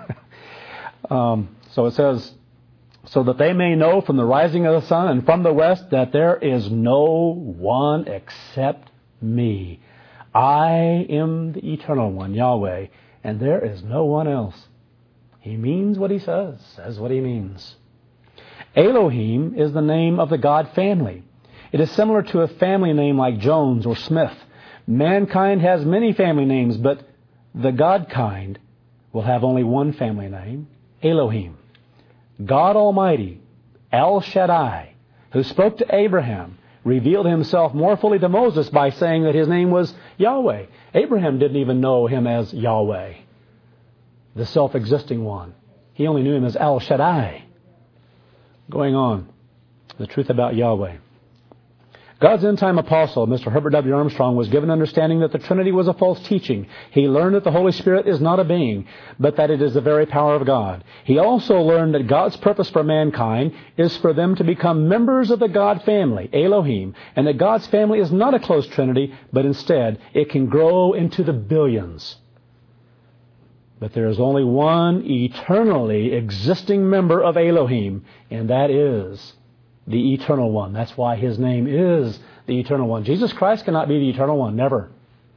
So it says, so that they may know from the rising of the sun and from the west that there is no one except me. I am the Eternal One, Yahweh, and there is no one else. He means what He says what He means. Elohim is the name of the God family. It is similar to a family name like Jones or Smith. Mankind has many family names, but the God kind will have only one family name, Elohim. God Almighty, El Shaddai, who spoke to Abraham, revealed Himself more fully to Moses by saying that His name was Yahweh. Abraham didn't even know Him as Yahweh, the self-existing one. He only knew Him as El Shaddai. Going on, the truth about Yahweh. God's end-time apostle, Mr. Herbert W. Armstrong, was given understanding that the Trinity was a false teaching. He learned that the Holy Spirit is not a being, but that it is the very power of God. He also learned that God's purpose for mankind is for them to become members of the God family, Elohim, and that God's family is not a close Trinity, but instead it can grow into the billions. But there is only one eternally existing member of Elohim, and that is the Eternal One. That's why His name is the Eternal One. Jesus Christ cannot be the Eternal One. Never.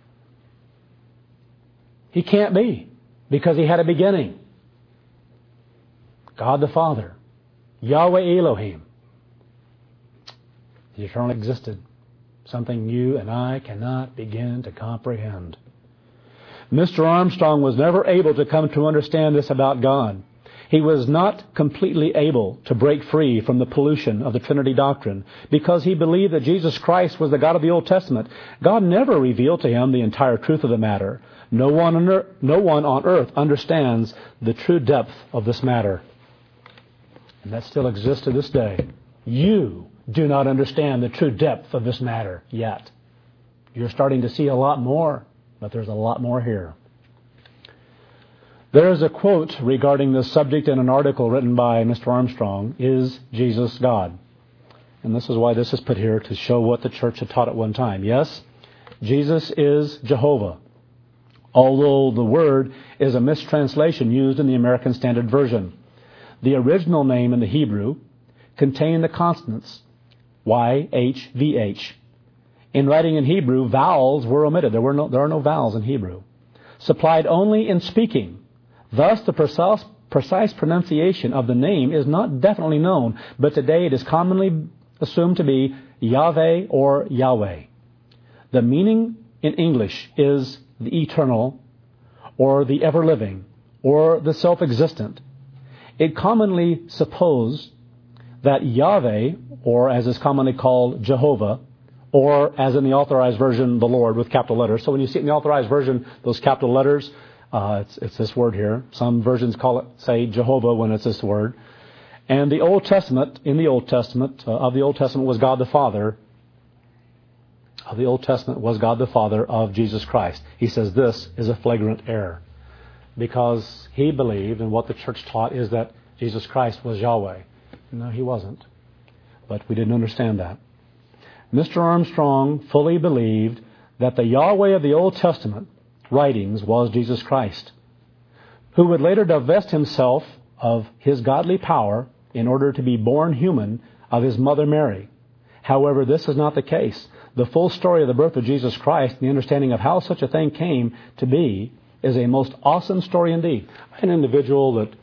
He can't be, because He had a beginning. God the Father, Yahweh Elohim. The Eternal existed. Something you and I cannot begin to comprehend. Mr. Armstrong was never able to come to understand this about God. He was not completely able to break free from the pollution of the Trinity doctrine because he believed that Jesus Christ was the God of the Old Testament. God never revealed to him the entire truth of the matter. No one on earth understands the true depth of this matter. And that still exists to this day. You do not understand the true depth of this matter yet. You're starting to see a lot more, but there's a lot more here. There is a quote regarding this subject in an article written by Mr. Armstrong, Is Jesus God? And this is why this is put here, to show what the church had taught at one time. Yes, Jesus is Jehovah, although the word is a mistranslation used in the American Standard Version. The original name in the Hebrew contained the consonants YHVH. In writing in Hebrew, vowels were omitted. There are no vowels in Hebrew. Supplied only in speaking. Thus, the precise pronunciation of the name is not definitely known, but today it is commonly assumed to be Yahweh or Yahweh. The meaning in English is the eternal, or the ever-living, or the self-existent. It commonly supposes that Yahweh, or as is commonly called Jehovah, or as in the Authorized Version, the Lord with capital letters. So when you see it in the Authorized Version, those capital letters, it's this word here. Some versions say Jehovah when it's this word. And the Old Testament, of the Old Testament was God the Father. Of the Old Testament was God the Father of Jesus Christ. He says this is a flagrant error, because he believed, and what the church taught is that Jesus Christ was Yahweh. No, he wasn't. But we didn't understand that. Mr. Armstrong fully believed that the Yahweh of the Old Testament writings was Jesus Christ, who would later divest himself of his godly power in order to be born human of his mother Mary. However, this is not the case. The full story of the birth of Jesus Christ and the understanding of how such a thing came to be is a most awesome story indeed. An individual that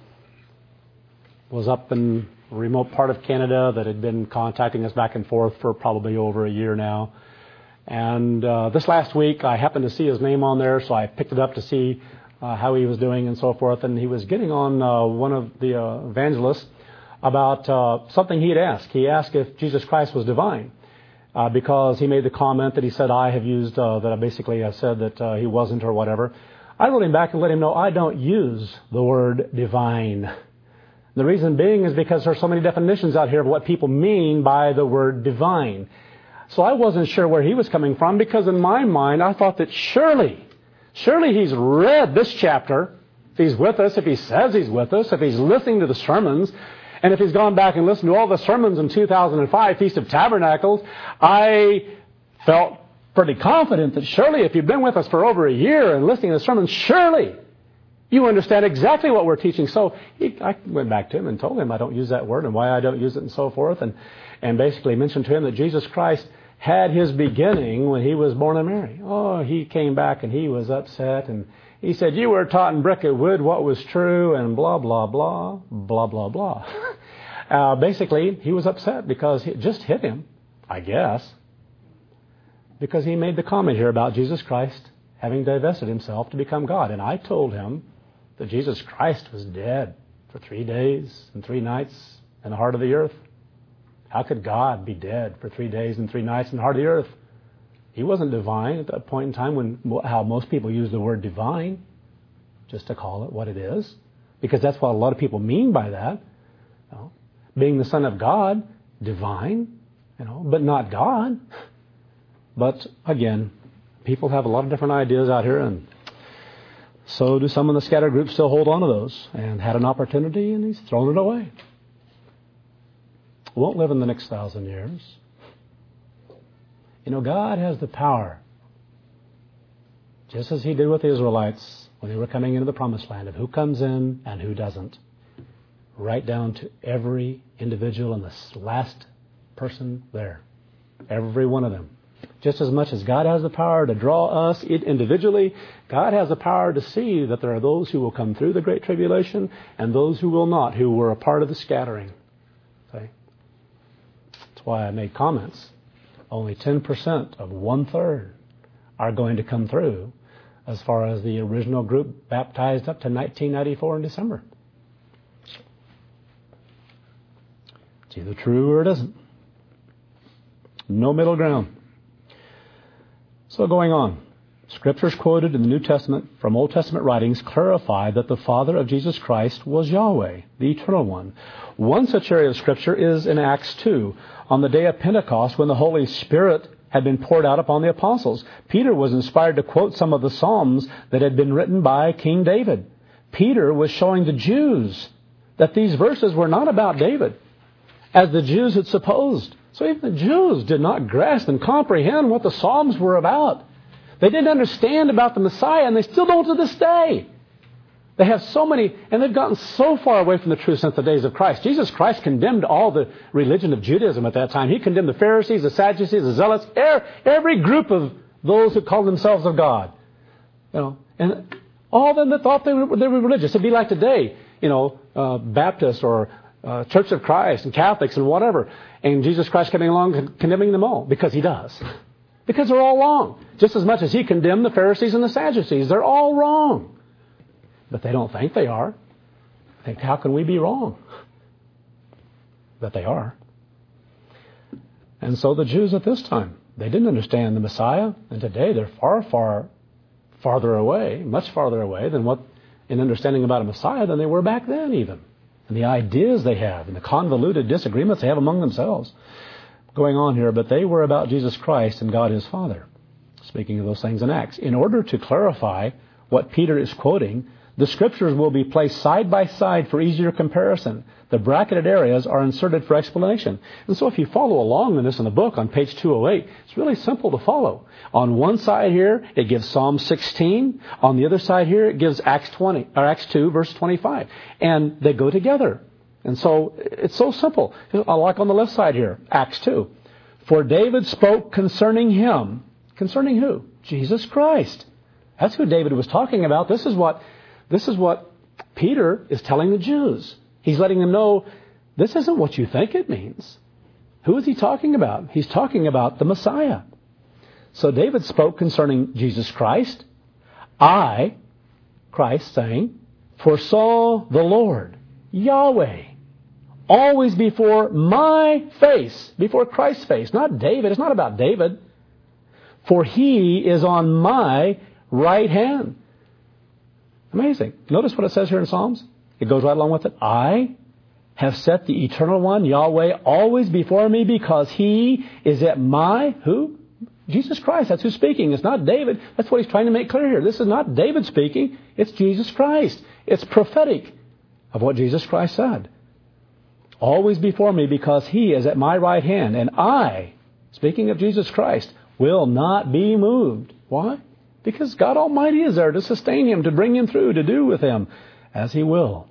was up in a remote part of Canada that had been contacting us back and forth for probably over a year now. And this last week, I happened to see his name on there, so I picked it up to see how he was doing and so forth. And he was getting on one of the evangelists about something he had asked. He asked if Jesus Christ was divine, because he made the comment that he said I have used, that I basically said that he wasn't or whatever. I wrote him back and let him know I don't use the word divine. The reason being is because there are so many definitions out here of what people mean by the word divine. So I wasn't sure where he was coming from, because in my mind I thought that surely he's read this chapter. If he's with us, if he says he's with us, if he's listening to the sermons, and if he's gone back and listened to all the sermons in 2005, Feast of Tabernacles, I felt pretty confident that surely if you've been with us for over a year and listening to the sermons, surely you understand exactly what we're teaching. So I went back to him and told him I don't use that word and why I don't use it and so forth, and basically mentioned to him that Jesus Christ had his beginning when he was born of Mary. Oh, he came back and he was upset, and he said, you were taught in brick and wood what was true, and blah, blah, blah, blah, blah, blah. Basically, he was upset because it just hit him, I guess, because he made the comment here about Jesus Christ having divested himself to become God. And I told him that Jesus Christ was dead for 3 days and 3 nights in the heart of the earth. How could God be dead for 3 days and 3 nights in the heart of the earth? He wasn't divine at that point in time, when how most people use the word divine, just to call it what it is, because that's what a lot of people mean by that. Being the Son of God, divine, but not God. But again, people have a lot of different ideas out here, and so do some in the scattered group still hold on to those, and had an opportunity and he's thrown it away. Won't live in the next 1,000 years. God has the power, just as he did with the Israelites when they were coming into the promised land, of who comes in and who doesn't, right down to every individual and the last person there. Every one of them. Just as much as God has the power to draw us individually, God has the power to see that there are those who will come through the Great Tribulation and those who will not, who were a part of the scattering. Okay? That's why I made comments. Only 10% of 1/3 are going to come through as far as the original group baptized up to 1994 in December. It's either true or it isn't. No middle ground. So going on, scriptures quoted in the New Testament from Old Testament writings clarify that the Father of Jesus Christ was Yahweh, the Eternal One. One such area of scripture is in Acts 2, on the day of Pentecost, when the Holy Spirit had been poured out upon the apostles. Peter was inspired to quote some of the Psalms that had been written by King David. Peter was showing the Jews that these verses were not about David, as the Jews had supposed. So even the Jews did not grasp and comprehend what the Psalms were about. They didn't understand about the Messiah, and they still don't to this day. They have so many, and they've gotten so far away from the truth since the days of Christ. Jesus Christ condemned all the religion of Judaism at that time. He condemned the Pharisees, the Sadducees, the Zealots, every group of those who called themselves of God. And all of them that thought they were religious. It'd be like today, Baptists or Church of Christ and Catholics and whatever. And Jesus Christ coming along condemning them all, because he does. Because they're all wrong. Just as much as he condemned the Pharisees and the Sadducees. They're all wrong. But they don't think they are. They think, how can we be wrong? But they are. And so the Jews at this time, they didn't understand the Messiah. And today they're farther away, much farther away than what in understanding about a Messiah than they were back then even. and the ideas they have and the convoluted disagreements they have among themselves going on here, but they were about Jesus Christ and God his Father. Speaking of those things in Acts. In order to clarify what Peter is quoting, the Scriptures will be placed side by side for easier comparison. The bracketed areas are inserted for explanation. And so if you follow along in this in the book on page 208, it's really simple to follow. On one side here, it gives Psalm 16. On the other side here, it gives Acts 2, verse 25. And they go together. And so it's so simple. Like on the left side here, Acts 2. For David spoke concerning him. Concerning who? Jesus Christ. That's who David was talking about. This is what Peter is telling the Jews. He's letting them know this isn't what you think it means. Who is he talking about? He's talking about the Messiah. So David spoke concerning Jesus Christ. I, Christ, saying, foresaw the Lord, Yahweh, always before my face, before Christ's face. Not David. It's not about David. For he is on my right hand. Amazing. Notice what it says here in Psalms. It goes right along with it. I have set the Eternal One, Yahweh, always before me because he is at my, who? Jesus Christ. That's who's speaking. It's not David. That's what he's trying to make clear here. This is not David speaking. It's Jesus Christ. It's prophetic of what Jesus Christ said. Always before me because he is at my right hand. And I, speaking of Jesus Christ, will not be moved. Why? Because God Almighty is there to sustain him, to bring him through, to do with him as he will.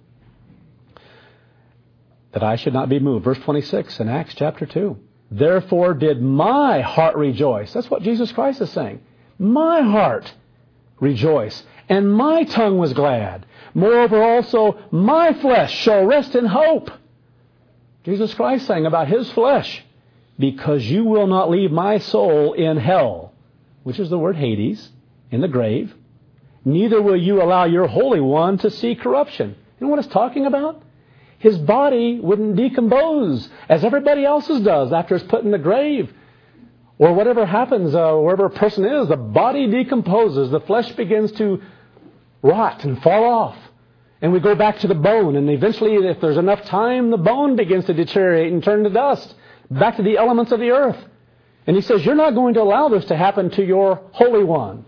That I should not be moved. Verse 26 in Acts chapter 2. Therefore did my heart rejoice. That's what Jesus Christ is saying. My heart rejoice, and my tongue was glad. Moreover also my flesh shall rest in hope. Jesus Christ saying about his flesh. Because you will not leave my soul in hell, which is the word Hades, in the grave. Neither will you allow your Holy One to see corruption. You know what it's talking about? His body wouldn't decompose as everybody else's does after it's put in the grave. Or whatever happens, wherever a person is, the body decomposes. The flesh begins to rot and fall off. And we go back to the bone. And eventually, if there's enough time, the bone begins to deteriorate and turn to dust. Back to the elements of the earth. And he says, you're not going to allow this to happen to your Holy One.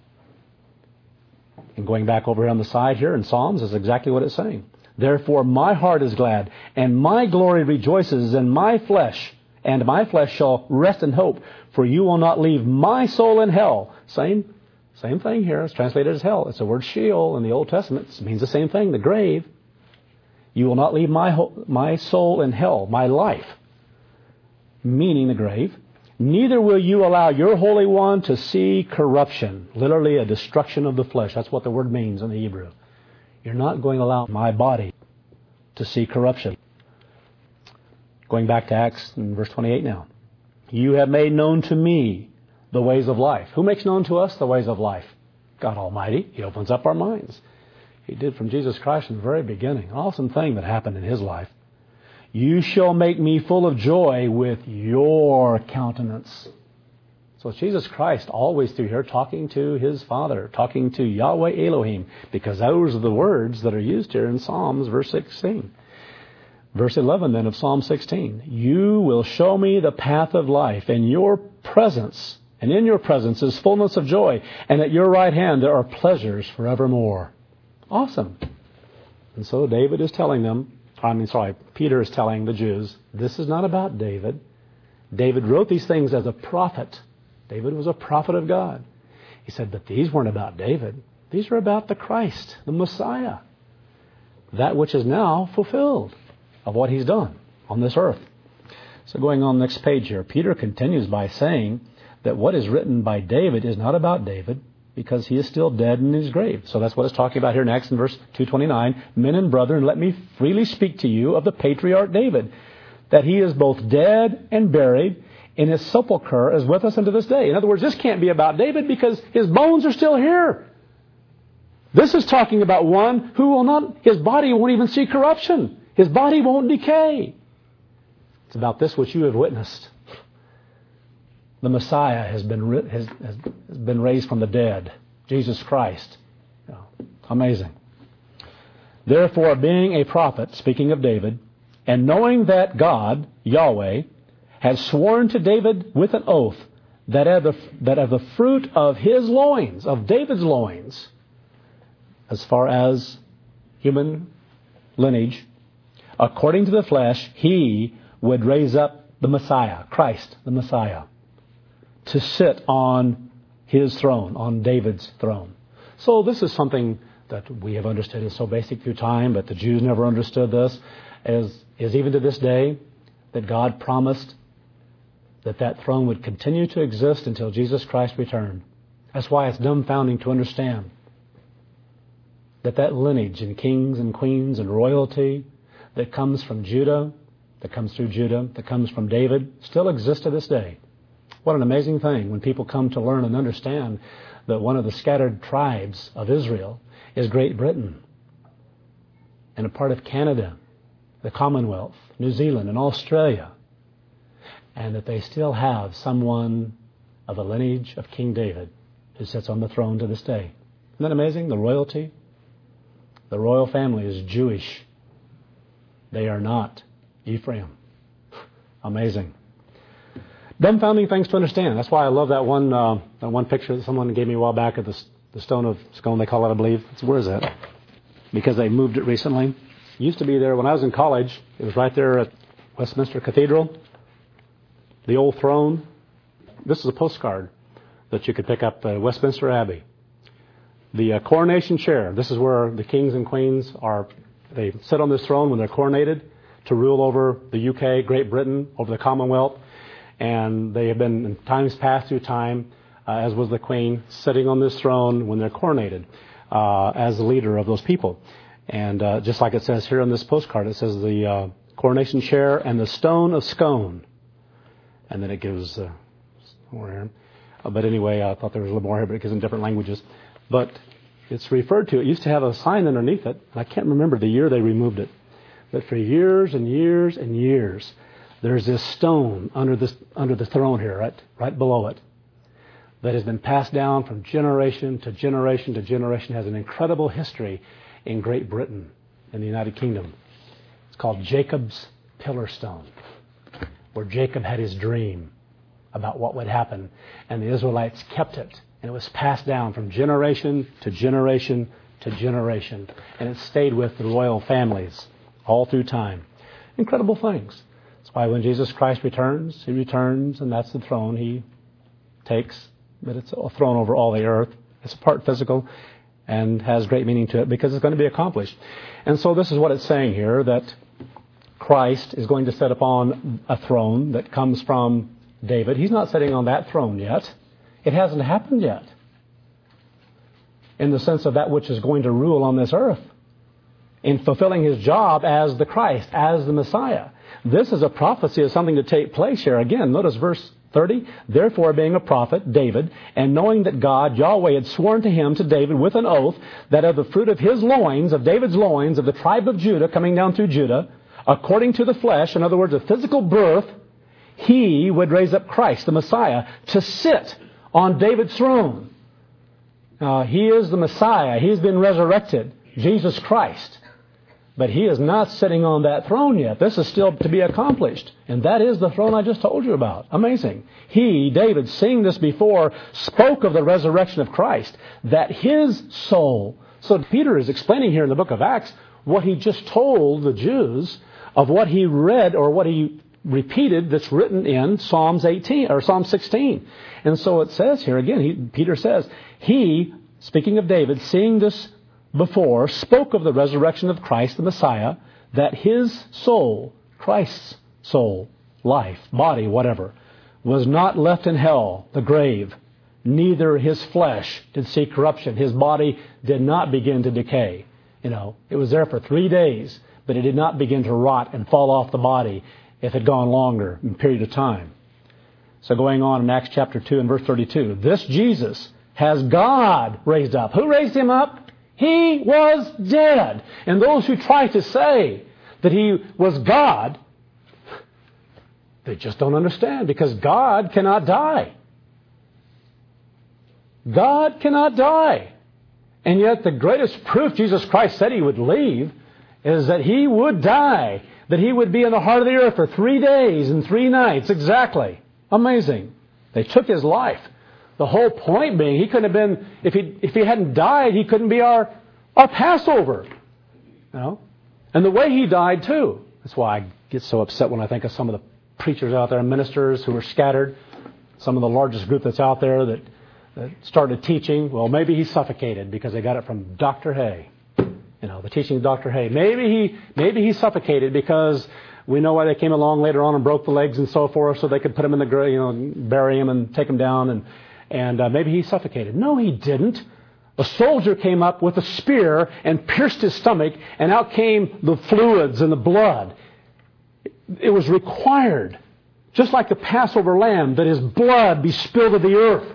And going back over on the side here in Psalms is exactly what it's saying. Therefore my heart is glad, and my glory rejoices in my flesh, and my flesh shall rest in hope, for you will not leave my soul in hell. Same thing here. It's translated as hell. It's the word Sheol in the Old Testament. It means the same thing, the grave. You will not leave my soul in hell, my life, meaning the grave. Neither will you allow your Holy One to see corruption. Literally a destruction of the flesh. That's what the word means in the Hebrew. You're not going to allow my body to see corruption. Going back to Acts in verse 28 now. You have made known to me the ways of life. Who makes known to us the ways of life? God Almighty. He opens up our minds. He did from Jesus Christ in the very beginning. An awesome thing that happened in his life. You shall make me full of joy with your countenance. So it's Jesus Christ always through here talking to his Father, talking to Yahweh Elohim, because those are the words that are used here in Psalms verse 16. Verse 11 then of Psalm 16. You will show me the path of life, and your presence, and in your presence is fullness of joy, and at your right hand there are pleasures forevermore. Awesome. And so Peter is telling the Jews, this is not about David. David wrote these things as a prophet. David was a prophet of God. He said, but these weren't about David. These are about the Christ, the Messiah. That which is now fulfilled of what he's done on this earth. So going on the next page here, Peter continues by saying that what is written by David is not about David, because he is still dead in his grave. So that's what it's talking about here next in verse 229. Men and brethren, let me freely speak to you of the patriarch David, that he is both dead and buried, and his sepulchre is with us unto this day. In other words, this can't be about David because his bones are still here. This is talking about one who will not, his body won't even see corruption. His body won't decay. It's about this which you have witnessed. The Messiah has been raised from the dead. Jesus Christ. Amazing. Therefore, being a prophet, speaking of David, and knowing that God, Yahweh, has sworn to David with an oath that of the fruit of his loins, of David's loins, as far as human lineage, according to the flesh, he would raise up the Messiah, Christ, the Messiah, to sit on his throne, on David's throne. So this is something that we have understood is so basic through time, but the Jews never understood this, is even to this day, that God promised that throne would continue to exist until Jesus Christ returned. That's why it's dumbfounding to understand that lineage and kings and queens and royalty that comes from Judah, that comes through Judah, that comes from David, still exists to this day. What an amazing thing when people come to learn and understand that one of the scattered tribes of Israel is Great Britain and a part of Canada, the Commonwealth, New Zealand, and Australia, and that they still have someone of the lineage of King David who sits on the throne to this day. Isn't that amazing? The royalty, the royal family is Jewish. They are not Ephraim. Amazing. Dumbfounding things to understand. That's why I love that one picture that someone gave me a while back of the stone of Scone, they call it, I believe. Where is that? Because they moved it recently. It used to be there when I was in college. It was right there at Westminster Cathedral. The old throne. This is a postcard that you could pick up at Westminster Abbey. The coronation chair. This is where the kings and queens are. They sit on this throne when they're coronated to rule over the UK, Great Britain, over the Commonwealth. And they have been, in times past through time, as was the Queen, sitting on this throne when they're coronated as the leader of those people. And just like it says here on this postcard, it says the coronation chair and the stone of Scone. And then it gives more here. But anyway, I thought there was a little more here, but it gives in different languages. But it's referred to, it used to have a sign underneath it, and I can't remember the year they removed it. But for years and years and years, there's this stone under the throne here, right below it, that has been passed down from generation to generation to generation, has an incredible history in Great Britain, in the United Kingdom. It's called Jacob's Pillar Stone, where Jacob had his dream about what would happen, and the Israelites kept it, and it was passed down from generation to generation to generation, and it stayed with the royal families all through time. Incredible things. That's why when Jesus Christ returns, He returns, and that's the throne He takes, but it's a throne over all the earth. It's a part physical and has great meaning to it because it's going to be accomplished. And so this is what it's saying here, that Christ is going to sit upon a throne that comes from David. He's not sitting on that throne yet. It hasn't happened yet, in the sense of that which is going to rule on this earth in fulfilling His job as the Christ, as the Messiah. This is a prophecy of something to take place here. Again, notice verse 30. Therefore, being a prophet, David, and knowing that God, Yahweh, had sworn to him, to David, with an oath, that of the fruit of his loins, of David's loins, of the tribe of Judah, coming down through Judah, according to the flesh, in other words, a physical birth, He would raise up Christ, the Messiah, to sit on David's throne. He is the Messiah. He's been resurrected, Jesus Christ. But He is not sitting on that throne yet. This is still to be accomplished. And that is the throne I just told you about. Amazing. He, David, seeing this before, spoke of the resurrection of Christ, that his soul... So Peter is explaining here in the book of Acts what he just told the Jews of what he read or what he repeated that's written in Psalm 16. And so it says here again, Peter says, he, speaking of David, seeing this before, spoke of the resurrection of Christ, the Messiah, that his soul, Christ's soul, life, body, whatever, was not left in hell, the grave. Neither his flesh did see corruption. His body did not begin to decay. It was there for 3 days, but it did not begin to rot and fall off the body if it had gone longer in a period of time. So going on in Acts chapter 2 and verse 32, this Jesus has God raised up. Who raised Him up? He was dead. And those who try to say that He was God, they just don't understand, because God cannot die. God cannot die. And yet the greatest proof Jesus Christ said He would leave is that He would die, that He would be in the heart of the earth for 3 days and 3 nights. Exactly. Amazing. They took His life. The whole point being, He couldn't have been, if He hadn't died, He couldn't be our Passover. You know? And the way He died too. That's why I get so upset when I think of some of the preachers out there, ministers who are scattered. Some of the largest group that's out there that started teaching. Well, maybe he suffocated because they got it from Dr. Hay. You know, the teaching of Dr. Hay. Maybe he suffocated because we know why they came along later on and broke the legs and so forth, so they could put him in the grave, you know, bury him and take him down, and maybe he suffocated. No, he didn't. A soldier came up with a spear and pierced his stomach, and out came the fluids and the blood. It was required, just like the Passover lamb, that his blood be spilled to the earth.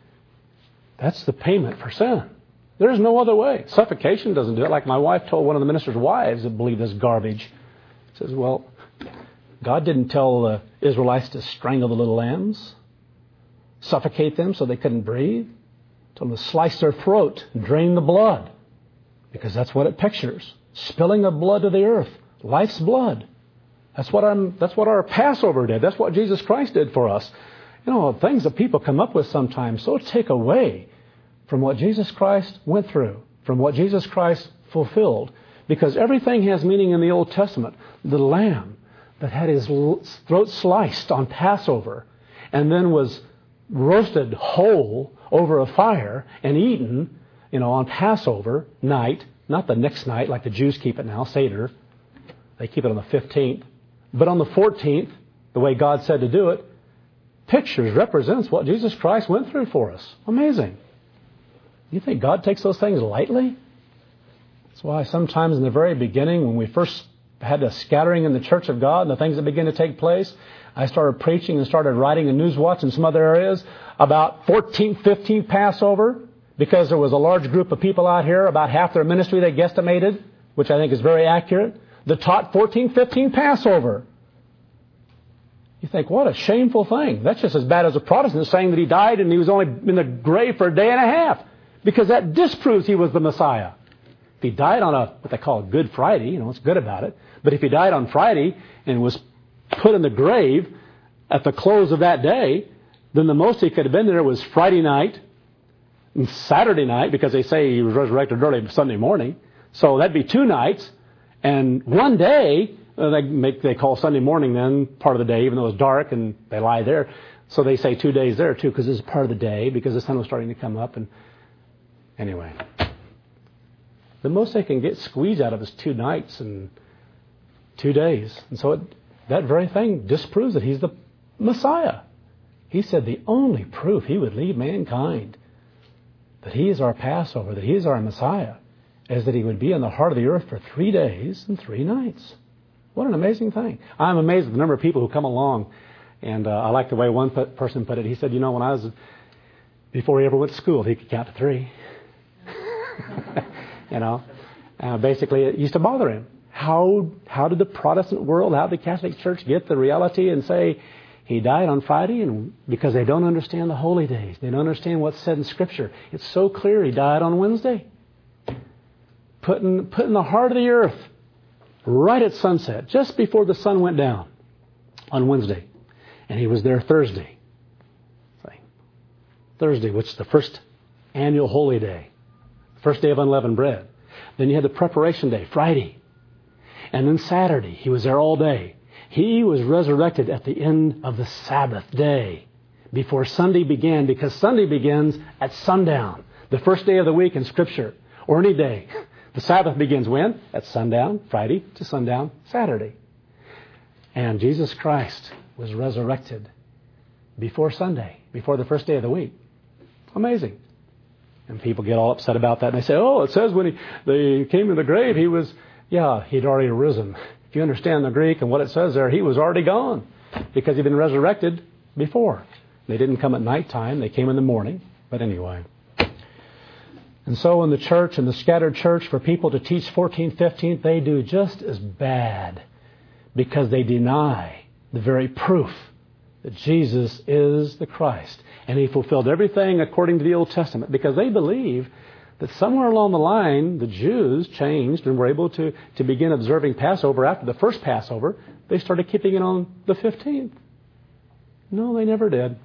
That's the payment for sin. There's no other way. Suffocation doesn't do it. Like my wife told one of the minister's wives that believed this garbage. She says, well, God didn't tell the Israelites to strangle the little lambs, suffocate them so they couldn't breathe. He told them to slice their throat and drain the blood, because that's what it pictures. Spilling of blood to the earth. Life's blood. That's what our Passover did. That's what Jesus Christ did for us. You know, things that people come up with sometimes so take away from what Jesus Christ went through, from what Jesus Christ fulfilled. Because everything has meaning in the Old Testament. The lamb that had his throat sliced on Passover and then was roasted whole over a fire and eaten, you know, on Passover night, not the next night like the Jews keep it now, Seder. They keep it on the 15th. But on the 14th, the way God said to do it, pictures, represents what Jesus Christ went through for us. Amazing. You think God takes those things lightly? That's why sometimes in the very beginning, when we first had the scattering in the church of God and the things that began to take place, I started preaching and started writing in Newswatch and some other areas about 14th, 15th Passover, because there was a large group of people out here, about half their ministry they guesstimated, which I think is very accurate, that taught 14th, 15th Passover. You think, what a shameful thing. That's just as bad as a Protestant saying that he died and he was only in the grave for a day and a half, because that disproves he was the Messiah. If he died on what they call a Good Friday, you know, what's good about it, but if he died on Friday and was put in the grave at the close of that day, then the most he could have been there was Friday night and Saturday night, because they say he was resurrected early Sunday morning. So that'd be 2 nights and 1 day. They call Sunday morning then part of the day, even though it's dark and they lie there. So they say 2 days there too, because it's part of the day, because the sun was starting to come up. And anyway, the most they can get squeezed out of is 2 nights and 2 days. And so that very thing disproves that he's the Messiah. He said the only proof he would leave mankind, that he is our Passover, that he is our Messiah, is that he would be in the heart of the earth for 3 days and 3 nights. What an amazing thing. I'm amazed at the number of people who come along. And I like the way one person put it. He said, you know, before he ever went to school, he could count to 3. You know, basically it used to bother him. How did the Protestant world, how did the Catholic Church get the reality and say he died on Friday? And because they don't understand the holy days. They don't understand what's said in Scripture. It's so clear he died on Wednesday. Put in the heart of the earth. Right at sunset, just before the sun went down on Wednesday. And he was there Thursday. Thursday, which is the first annual holy day. First day of unleavened bread. Then you had the preparation day, Friday. And then Saturday, he was there all day. He was resurrected at the end of the Sabbath day, before Sunday began, because Sunday begins at sundown, the first day of the week in Scripture, or any day. The Sabbath begins when? At sundown, Friday to sundown, Saturday. And Jesus Christ was resurrected before Sunday, before the first day of the week. Amazing. And people get all upset about that. And they say, oh, it says when they came in the grave, he'd already risen. If you understand the Greek and what it says there, he was already gone, because he'd been resurrected before. They didn't come at nighttime. They came in the morning. But anyway. And so in the church, in the scattered church, for people to teach 14th, 15th, they do just as bad, because they deny the very proof that Jesus is the Christ. And he fulfilled everything according to the Old Testament, because they believe that somewhere along the line, the Jews changed and were able to begin observing Passover after the first Passover. They started keeping it on the 15th. No, they never did.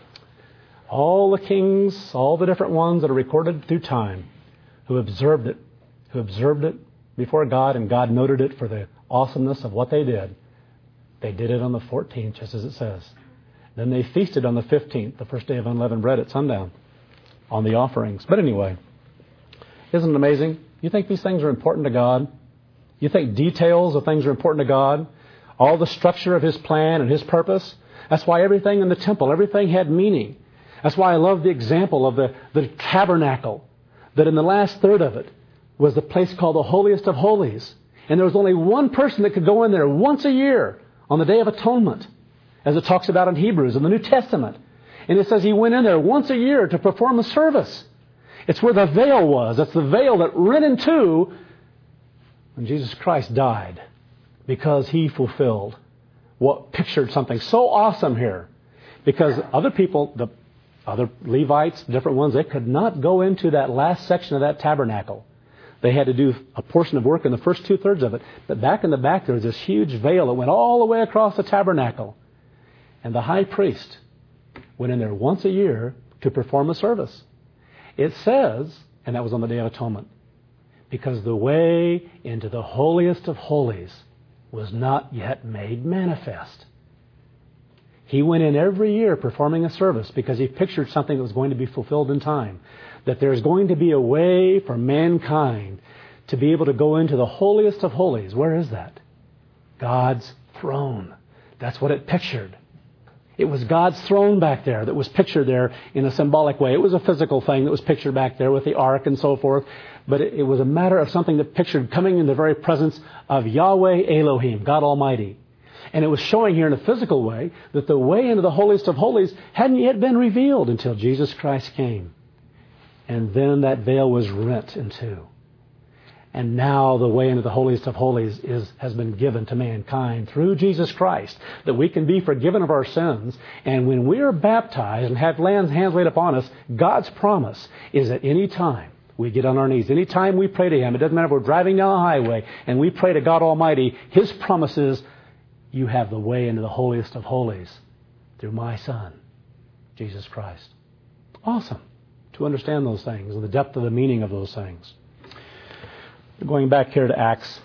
All the kings, all the different ones that are recorded through time, who observed it before God, and God noted it for the awesomeness of what they did it on the 14th, just as it says. Then they feasted on the 15th, the first day of unleavened bread at sundown, on the offerings. But anyway, isn't it amazing? You think these things are important to God? You think details of things are important to God? All the structure of His plan and His purpose? That's why everything in the temple, everything had meaning. That's why I love the example of the tabernacle, that in the last third of it was the place called the Holiest of Holies. And there was only one person that could go in there once a year on the Day of Atonement, as it talks about in Hebrews in the New Testament. And it says he went in there once a year to perform a service. It's where the veil was. That's the veil that rent in two when Jesus Christ died, because He fulfilled what pictured something so awesome here. Because other people, the other Levites, different ones, they could not go into that last section of that tabernacle. They had to do a portion of work in the first 2/3 of it. But back in the back, there was this huge veil that went all the way across the tabernacle. And the high priest went in there once a year to perform a service. It says, and that was on the Day of Atonement, because the way into the holiest of holies was not yet made manifest. He went in every year performing a service because he pictured something that was going to be fulfilled in time. That there's going to be a way for mankind to be able to go into the holiest of holies. Where is that? God's throne. That's what it pictured. It was God's throne back there that was pictured there in a symbolic way. It was a physical thing that was pictured back there with the ark and so forth. But it was a matter of something that pictured coming in the very presence of Yahweh Elohim, God Almighty. And it was showing here in a physical way that the way into the holiest of holies hadn't yet been revealed until Jesus Christ came. And then that veil was rent in two. And now the way into the holiest of holies has been given to mankind through Jesus Christ, that we can be forgiven of our sins. And when we are baptized and have hands laid upon us, God's promise is that any time we get on our knees, any time we pray to Him, it doesn't matter if we're driving down the highway and we pray to God Almighty, His promise is, you have the way into the holiest of holies through my Son, Jesus Christ. Awesome to understand those things and the depth of the meaning of those things. Going back here to Acts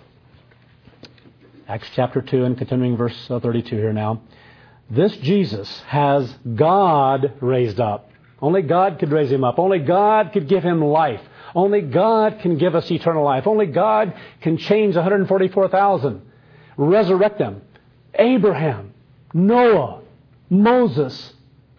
chapter 2 and continuing verse 32 here now. This Jesus has God raised up. Only God could raise Him up. Only God could give Him life. Only God can give us eternal life. Only God can change 144,000, resurrect them. Abraham, Noah, Moses,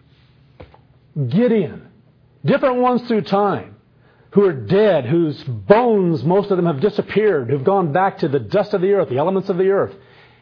Gideon, different ones through time, who are dead, whose bones, most of them have disappeared, who've gone back to the dust of the earth, the elements of the earth.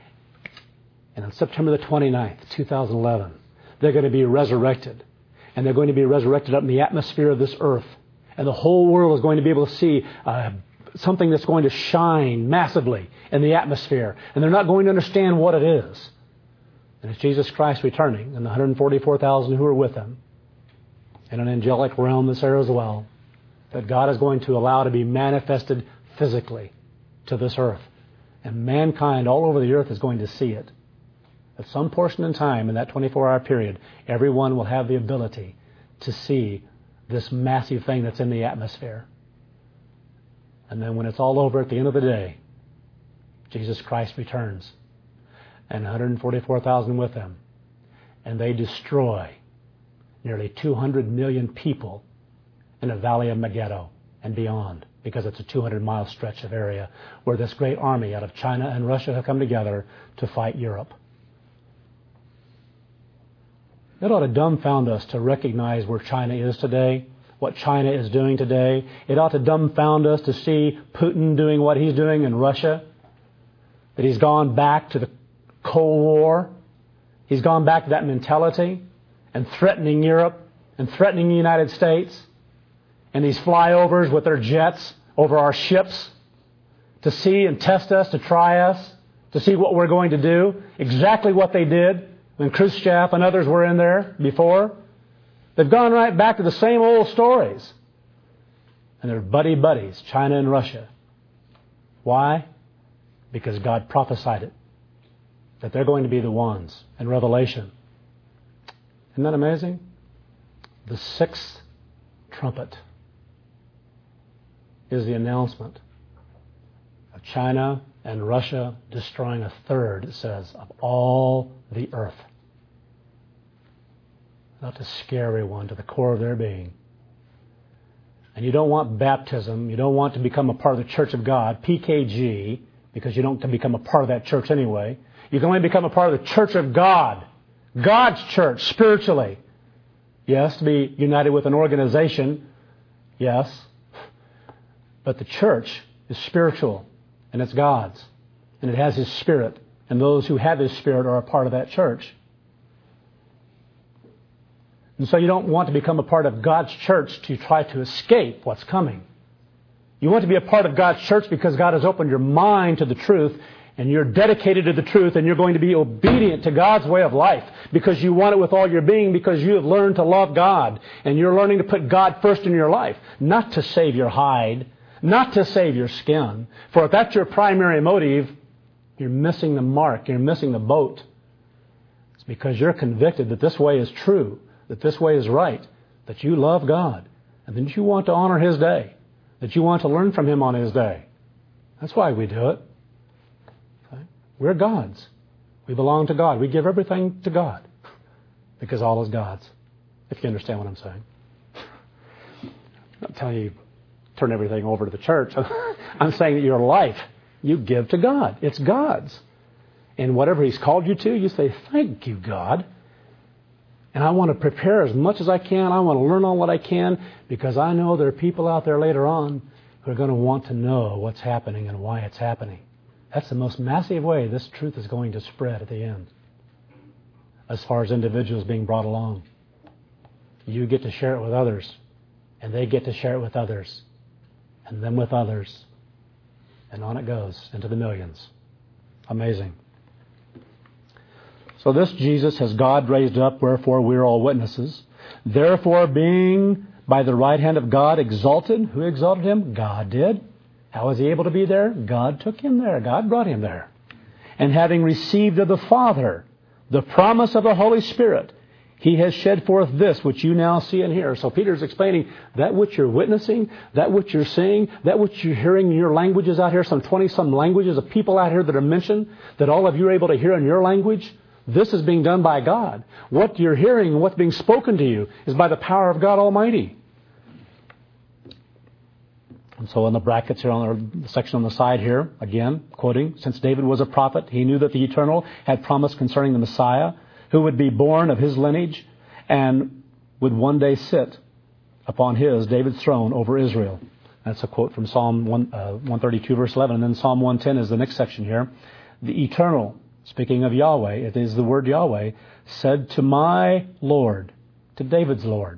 And on September the 29th, 2011, they're going to be resurrected. And they're going to be resurrected up in the atmosphere of this earth. And the whole world is going to be able to see something that's going to shine massively in the atmosphere. And they're not going to understand what it is. And it's Jesus Christ returning, and the 144,000 who are with Him, in an angelic realm that's there as well, that God is going to allow to be manifested physically to this earth. And mankind all over the earth is going to see it. At some portion in time, in that 24-hour period, everyone will have the ability to see this massive thing that's in the atmosphere. And then when it's all over at the end of the day, Jesus Christ returns, and 144,000 with Him. And they destroy nearly 200 million people in the valley of Megiddo and beyond, because it's a 200-mile stretch of area where this great army out of China and Russia have come together to fight Europe. It ought to dumbfound us to recognize where China is today, what China is doing today. It ought to dumbfound us to see Putin doing what he's doing in Russia, that he's gone back to the Cold War. He's gone back to that mentality and threatening Europe and threatening the United States. And these flyovers with their jets over our ships to see and test us, to try us, to see what we're going to do. Exactly what they did when Khrushchev and others were in there before. They've gone right back to the same old stories. And they're buddies, China and Russia. Why? Because God prophesied it, that they're going to be the ones in Revelation. Isn't that amazing? The sixth trumpet is the announcement of China and Russia destroying a third, it says, of all the earth. Not to scare everyone to the core of their being. And you don't want baptism. You don't want to become a part of the Church of God, PKG, because you don't become a part of that church anyway. You can only become a part of the Church of God, God's church, spiritually. Yes, to be united with an organization, yes. But the church is spiritual, and it's God's. And it has His Spirit. And those who have His Spirit are a part of that church. And so you don't want to become a part of God's church to try to escape what's coming. You want to be a part of God's church because God has opened your mind to the truth, and you're dedicated to the truth, and you're going to be obedient to God's way of life because you want it with all your being, because you have learned to love God, and you're learning to put God first in your life, not to save your hide, not to save your skin. For if that's your primary motive, you're missing the mark, you're missing the boat. It's because you're convicted that this way is true, that this way is right, that you love God, and that you want to honor His day, that you want to learn from Him on His day. That's why we do it. Okay? We're God's. We belong to God. We give everything to God because all is God's, if you understand what I'm saying. I'm not telling you turn everything over to the church. I'm saying that your life, you give to God. It's God's. And whatever He's called you to, you say, thank you, God. And I want to prepare as much as I can. I want to learn all what I can because I know there are people out there later on who are going to want to know what's happening and why it's happening. That's the most massive way this truth is going to spread at the end. As far as individuals being brought along. You get to share it with others. And they get to share it with others. And then with others. And on it goes into the millions. Amazing. So this Jesus has God raised up, wherefore we are all witnesses. Therefore, being by the right hand of God exalted, who exalted Him? God did. How was He able to be there? God took Him there. God brought Him there. And having received of the Father the promise of the Holy Spirit, He has shed forth this which you now see and hear. So Peter's explaining that which you're witnessing, that which you're seeing, that which you're hearing in your languages out here, some 20-some languages of people out here that are mentioned, that all of you are able to hear in your language. This is being done by God. What you're hearing and what's being spoken to you is by the power of God Almighty. And so in the brackets here on the section on the side here, again, quoting, since David was a prophet, he knew that the Eternal had promised concerning the Messiah, who would be born of his lineage and would one day sit upon David's throne over Israel. That's a quote from Psalm 132, verse 11. And then Psalm 110 is the next section here. The Eternal, speaking of Yahweh, it is the word Yahweh, said to my Lord, to David's Lord,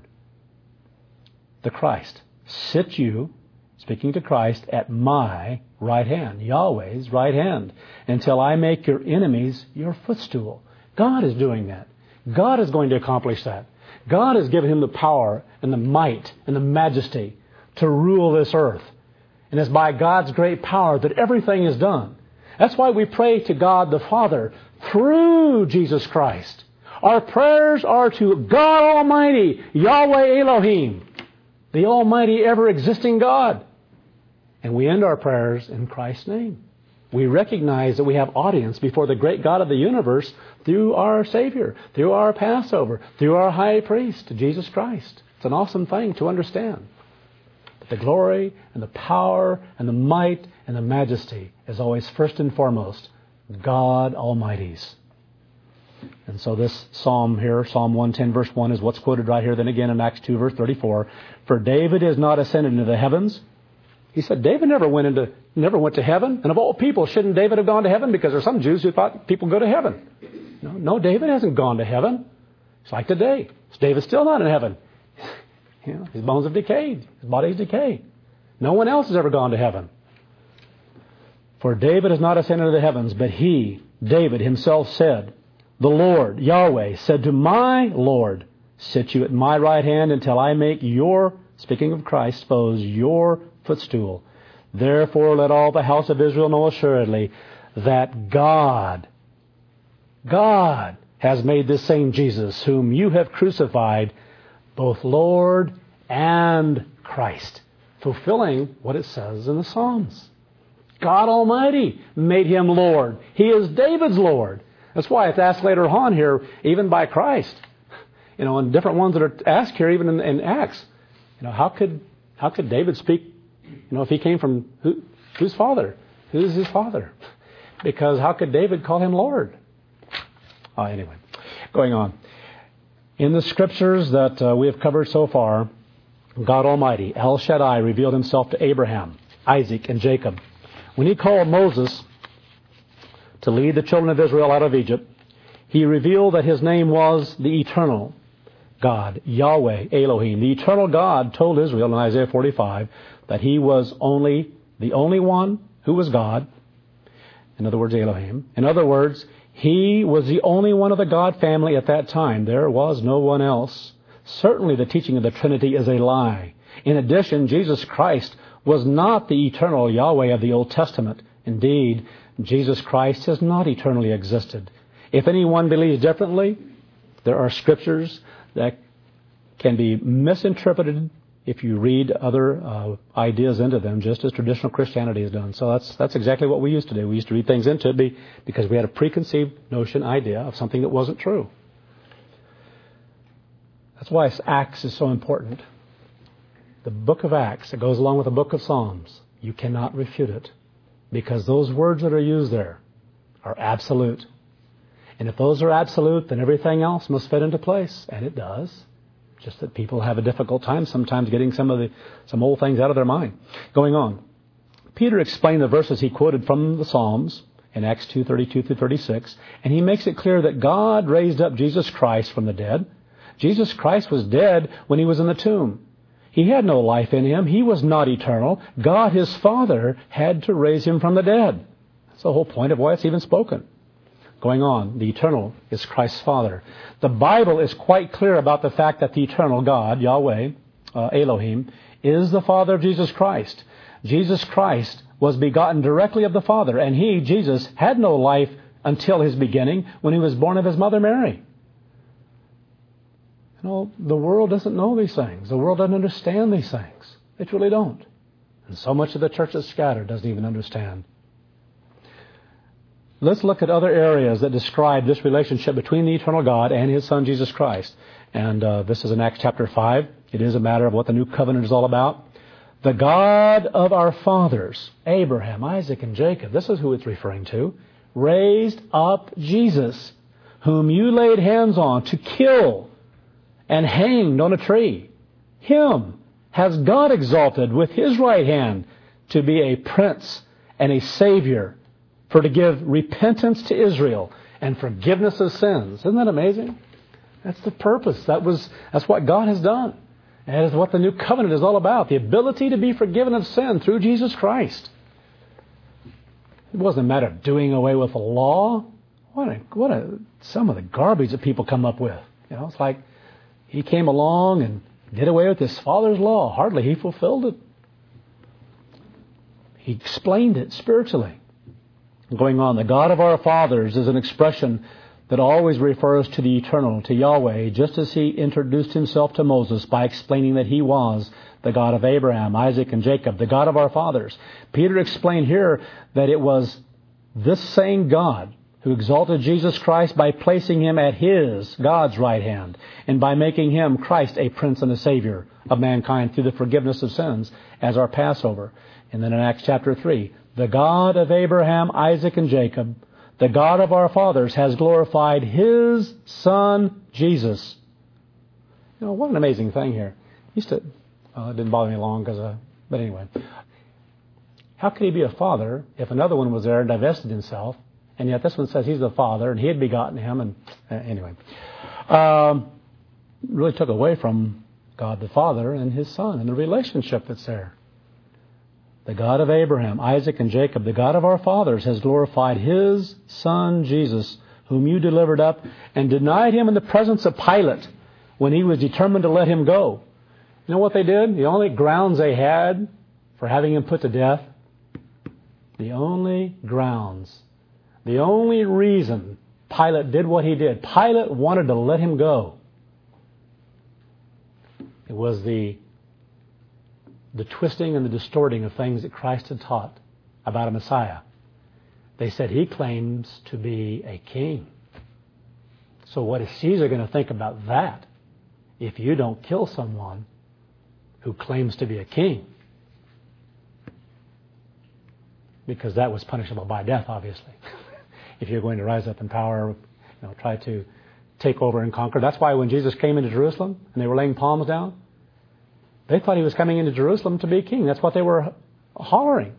the Christ, sit you, speaking to Christ, at my right hand, Yahweh's right hand, until I make your enemies your footstool. God is doing that. God is going to accomplish that. God has given Him the power and the might and the majesty to rule this earth. And it's by God's great power that everything is done. That's why we pray to God the Father through Jesus Christ. Our prayers are to God Almighty, Yahweh Elohim, the Almighty ever-existing God. And we end our prayers in Christ's name. We recognize that we have audience before the great God of the universe through our Savior, through our Passover, through our High Priest, Jesus Christ. It's an awesome thing to understand. But the glory and the power and the might and the majesty is always first and foremost God Almighty's. And so this psalm here, Psalm 110 verse 1, is what's quoted right here. Then again in Acts 2 verse 34. For David is not ascended into the heavens. He said David never went to heaven. And of all people, shouldn't David have gone to heaven? Because there are some Jews who thought people go to heaven. No, David hasn't gone to heaven. It's like today. David's still not in heaven. His bones have decayed. His body's decayed. No one else has ever gone to heaven. For David has not ascended into the heavens, but he, David himself said, the Lord, Yahweh, said to my Lord, sit you at my right hand until I make your speaking of Christ, suppose your footstool. Therefore let all the house of Israel know assuredly that God has made this same Jesus, whom you have crucified, both Lord and Christ. Fulfilling what it says in the Psalms. God Almighty made him Lord. He is David's Lord. That's why it's asked later on here, even by Christ. And different ones that are asked here, even in Acts. How could David speak, if he came from whose father? Who's his father? Because how could David call him Lord? Anyway, going on. In the scriptures that we have covered so far, God Almighty, El Shaddai, revealed himself to Abraham, Isaac, and Jacob. When he called Moses to lead the children of Israel out of Egypt, he revealed that his name was the eternal God, Yahweh, Elohim. The eternal God told Israel in Isaiah 45 that he was the only one who was God. In other words, Elohim. In other words, he was the only one of the God family at that time. There was no one else. Certainly the teaching of the Trinity is a lie. In addition, Jesus Christ was not the eternal Yahweh of the Old Testament. Indeed, Jesus Christ has not eternally existed. If anyone believes differently, there are scriptures that can be misinterpreted if you read other ideas into them, just as traditional Christianity has done. So that's exactly what we used to do. We used to read things into it because we had a preconceived idea of something that wasn't true. That's why Acts is so important. The book of Acts, it goes along with the book of Psalms. You cannot refute it because those words that are used there are absolute. And if those are absolute, then everything else must fit into place. And it does. Just that people have a difficult time sometimes getting some old things out of their mind. Going on. Peter explained the verses he quoted from the Psalms in Acts 2:32 through 36. And he makes it clear that God raised up Jesus Christ from the dead. Jesus Christ was dead when he was in the tomb. He had no life in him. He was not eternal. God, his Father, had to raise him from the dead. That's the whole point of why it's even spoken. Going on, the eternal is Christ's Father. The Bible is quite clear about the fact that the eternal God, Yahweh, Elohim, is the Father of Jesus Christ. Jesus Christ was begotten directly of the Father, and he, Jesus, had no life until his beginning when he was born of his mother Mary. The world doesn't know these things. The world doesn't understand these things. They truly don't. And so much of the church is scattered doesn't even understand. Let's look at other areas that describe this relationship between the eternal God and his Son, Jesus Christ. And this is in Acts chapter 5. It is a matter of what the new covenant is all about. The God of our fathers, Abraham, Isaac, and Jacob, this is who it's referring to, raised up Jesus, whom you laid hands on to kill and hanged on a tree. Him has God exalted with his right hand to be a prince and a savior, for to give repentance to Israel and forgiveness of sins. Isn't that amazing? That's the purpose. That's what God has done. And that is what the new covenant is all about. The ability to be forgiven of sin through Jesus Christ. It wasn't a matter of doing away with the law. Some of the garbage that people come up with. It's like he came along and did away with his father's law. Hardly he fulfilled it. He explained it spiritually. Going on, the God of our fathers is an expression that always refers to the eternal, to Yahweh, just as he introduced himself to Moses by explaining that he was the God of Abraham, Isaac, and Jacob, the God of our fathers. Peter explained here that it was this same God who exalted Jesus Christ by placing him at his, God's right hand, and by making him, Christ, a prince and a savior of mankind through the forgiveness of sins as our Passover. And then in Acts chapter 3, the God of Abraham, Isaac, and Jacob, the God of our fathers, has glorified his Son, Jesus. What an amazing thing here. It didn't bother me long, but anyway. How could he be a father if another one was there and divested himself? And yet this one says he's the Father and he had begotten him. And anyway, really took away from God the Father and his Son and the relationship that's there. The God of Abraham, Isaac, and Jacob, the God of our fathers, has glorified his Son, Jesus, whom you delivered up and denied him in the presence of Pilate when he was determined to let him go. You know what they did? The only grounds they had for having him put to death, the only grounds, the only reason Pilate did what he did, Pilate wanted to let him go. It was the twisting and the distorting of things that Christ had taught about a Messiah. They said he claims to be a king. So what is Caesar going to think about that if you don't kill someone who claims to be a king? Because that was punishable by death, obviously. If you're going to rise up in power, try to take over and conquer. That's why when Jesus came into Jerusalem and they were laying palms down, they thought he was coming into Jerusalem to be a king. That's what they were hollering.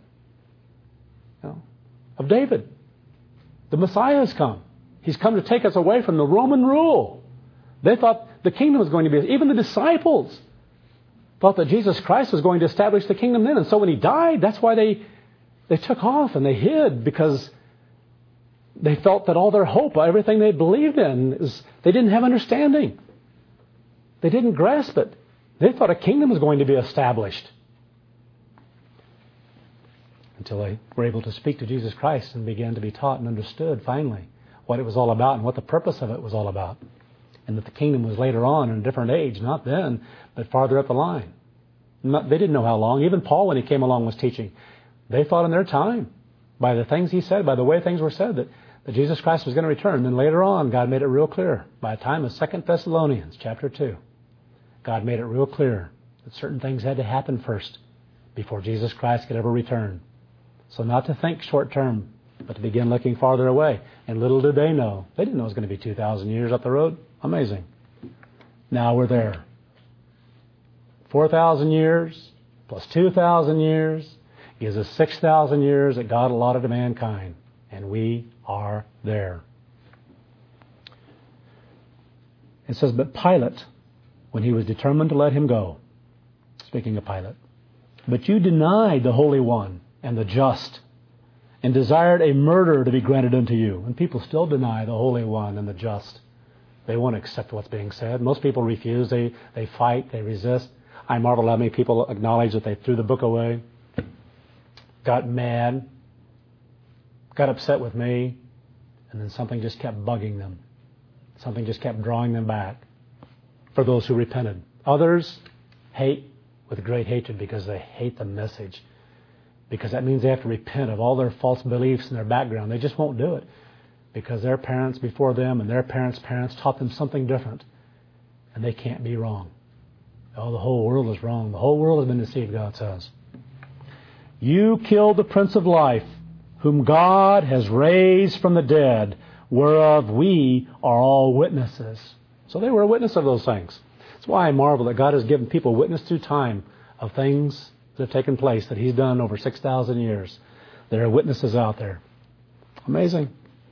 Of David. The Messiah has come. He's come to take us away from the Roman rule. They thought the kingdom was going to be... Even the disciples thought that Jesus Christ was going to establish the kingdom then. And so when he died, that's why they took off and they hid, because they felt that all their hope, everything they believed in, they didn't have understanding. They didn't grasp it. They thought a kingdom was going to be established. Until they were able to speak to Jesus Christ and began to be taught and understood finally what it was all about and what the purpose of it was all about. And that the kingdom was later on in a different age, not then, but farther up the line. They didn't know how long. Even Paul, when he came along, was teaching. They thought in their time, by the things he said, by the way things were said, that Jesus Christ was going to return. And then later on, God made it real clear. By the time of 2 Thessalonians chapter 2, God made it real clear that certain things had to happen first before Jesus Christ could ever return. So not to think short term, but to begin looking farther away. And little did they know. They didn't know it was going to be 2,000 years up the road. Amazing. Now we're there. 4,000 years plus 2,000 years gives us 6,000 years that God allotted to mankind. And we are there. It says, but Pilate, when he was determined to let him go, speaking of Pilate, but you denied the Holy One and the just, and desired a murder to be granted unto you. And people still deny the Holy One and the just. They won't accept what's being said. Most people refuse. They fight. They resist. I marvel how many people acknowledge that they threw the book away, got mad, got upset with me, and then something just kept bugging them. Something just kept drawing them back. For those who repented. Others hate with great hatred because they hate the message. Because that means they have to repent of all their false beliefs and their background. They just won't do it. Because their parents before them and their parents' parents taught them something different. And they can't be wrong. Oh, the whole world is wrong. The whole world has been deceived, God says. You killed the Prince of Life, whom God has raised from the dead, whereof we are all witnesses. So they were a witness of those things. That's why I marvel that God has given people witness through time of things that have taken place that He's done over 6,000 years. There are witnesses out there. Amazing.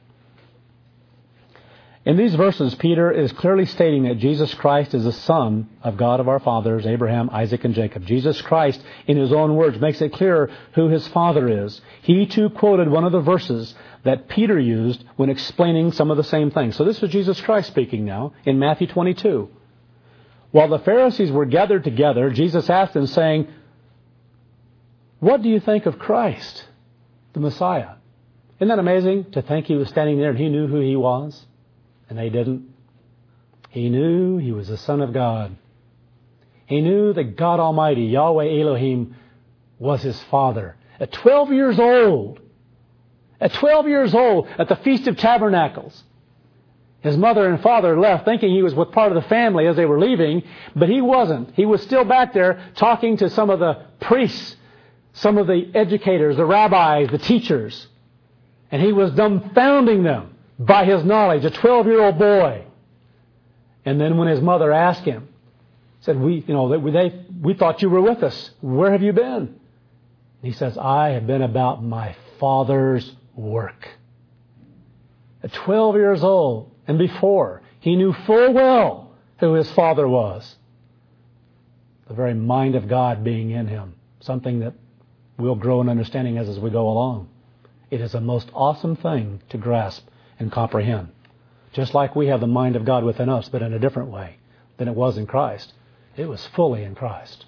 In these verses, Peter is clearly stating that Jesus Christ is the Son of God of our fathers, Abraham, Isaac, and Jacob. Jesus Christ, in His own words, makes it clear who His Father is. He too quoted one of the verses that Peter used when explaining some of the same things. So this is Jesus Christ speaking now in Matthew 22. While the Pharisees were gathered together, Jesus asked them, saying, what do you think of Christ, the Messiah? Isn't that amazing to think He was standing there and He knew who He was? And they didn't. He knew He was the Son of God. He knew that God Almighty, Yahweh Elohim, was His Father. At 12 years old, at the Feast of Tabernacles, His mother and father left thinking He was with part of the family as they were leaving, but He wasn't. He was still back there talking to some of the priests, some of the educators, the rabbis, the teachers. And He was dumbfounding them by His knowledge, a 12-year-old boy. And then when His mother asked Him, said, we thought you were with us. Where have you been? And He says, I have been about my Father's work. At 12 years old and before, He knew full well who His Father was. The very mind of God being in Him. Something that we'll grow in understanding as we go along. It is a most awesome thing to grasp and comprehend. Just like we have the mind of God within us, but in a different way than it was in Christ. It was fully in Christ.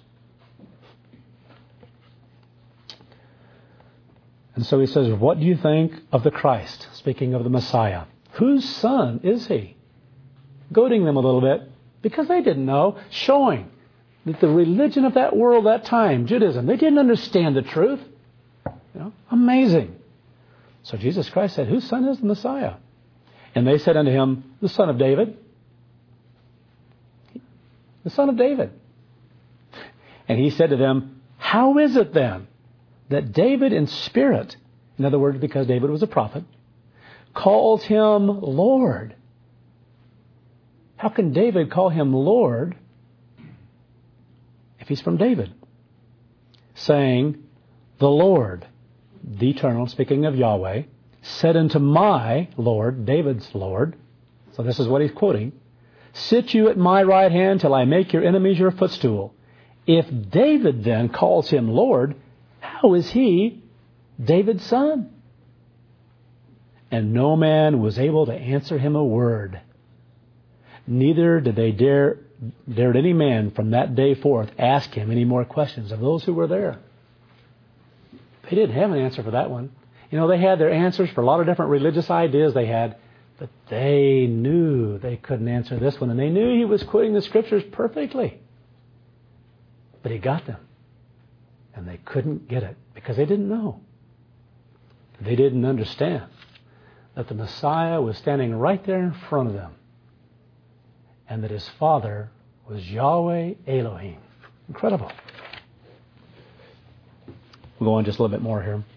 And so he says, what do you think of the Christ? Speaking of the Messiah. Whose son is he? Goading them a little bit because they didn't know, showing that the religion of that world, that time, Judaism, they didn't understand the truth. Amazing. So Jesus Christ said, whose son is the Messiah? And they said unto him, the son of David. The son of David. And he said to them, how is it then that David in spirit, in other words, because David was a prophet, calls him Lord? How can David call him Lord if he's from David? Saying, the Lord, the Eternal, speaking of Yahweh, said unto my Lord, David's Lord, so this is what he's quoting, sit you at my right hand till I make your enemies your footstool. If David then calls him Lord, how is he David's son? And no man was able to answer him a word. Neither did they dared any man from that day forth ask him any more questions of those who were there. They didn't have an answer for that one. They had their answers for a lot of different religious ideas they had, but they knew they couldn't answer this one, and they knew he was quoting the Scriptures perfectly. But he got them, and they couldn't get it because they didn't know. They didn't understand that the Messiah was standing right there in front of them, and that his Father was Yahweh Elohim. Incredible. We'll go on just a little bit more here.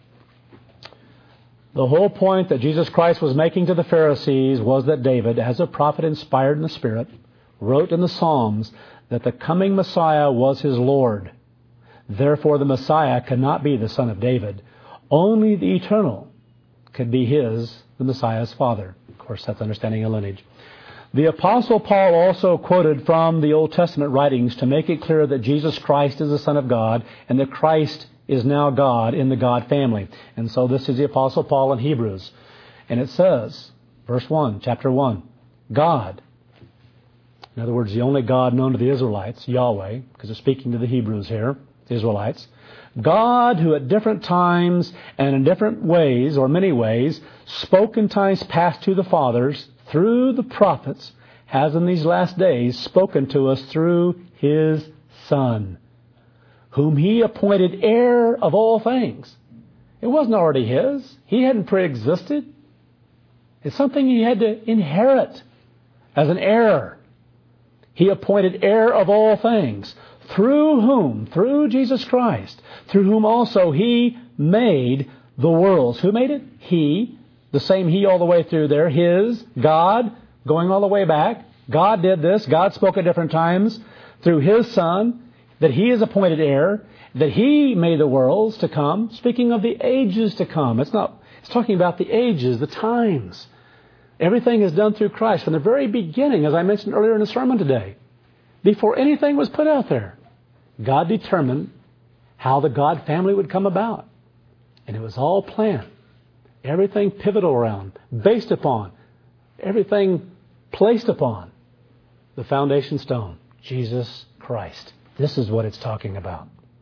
The whole point that Jesus Christ was making to the Pharisees was that David, as a prophet inspired in the Spirit, wrote in the Psalms that the coming Messiah was his Lord. Therefore, the Messiah cannot be the son of David. Only the Eternal could be the Messiah's father. Of course, that's understanding a lineage. The Apostle Paul also quoted from the Old Testament writings to make it clear that Jesus Christ is the Son of God and that Christ is now God in the God family. And so this is the Apostle Paul in Hebrews. And it says, verse 1, chapter 1, God, in other words, the only God known to the Israelites, Yahweh, because it's speaking to the Hebrews here, the Israelites, God who at different times and in different ways, or many ways, spoke in times past to the fathers through the prophets, has in these last days spoken to us through his Son, whom he appointed heir of all things. It wasn't already his. He hadn't pre-existed. It's something he had to inherit as an heir. He appointed heir of all things, through whom, through Jesus Christ, through whom also he made the worlds. Who made it? He. The same he all the way through there. His, God, going all the way back. God did this. God spoke at different times through his Son, that he is appointed heir, that he made the worlds to come. Speaking of the ages to come. It's talking about the ages, the times. Everything is done through Christ from the very beginning, as I mentioned earlier in the sermon today. Before anything was put out there, God determined how the God family would come about. And it was all planned. Everything pivotal around, based upon, everything placed upon the foundation stone, Jesus Christ. This is what it's talking about.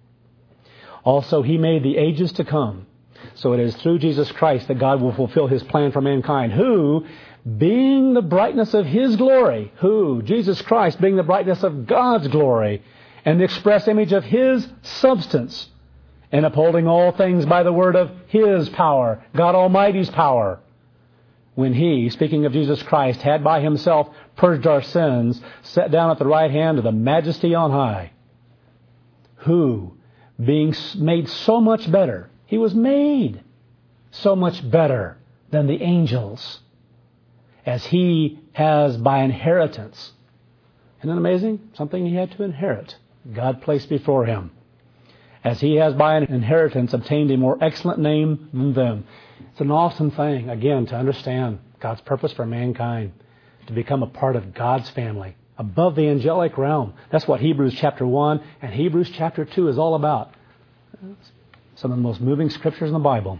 Also, he made the ages to come. So it is through Jesus Christ that God will fulfill his plan for mankind, who, being the brightness of his glory, Jesus Christ, being the brightness of God's glory, and the express image of his substance, and upholding all things by the word of his power, God Almighty's power, when he, speaking of Jesus Christ, had by himself purged our sins, sat down at the right hand of the Majesty on high, who, being made so much better, he was made so much better than the angels, as he has by inheritance. Isn't that amazing? Something he had to inherit. God placed before him. As he has by an inheritance obtained a more excellent name than them. It's an awesome thing, again, to understand God's purpose for mankind, to become a part of God's family, above the angelic realm. That's what Hebrews chapter 1 and Hebrews chapter 2 is all about. Some of the most moving scriptures in the Bible.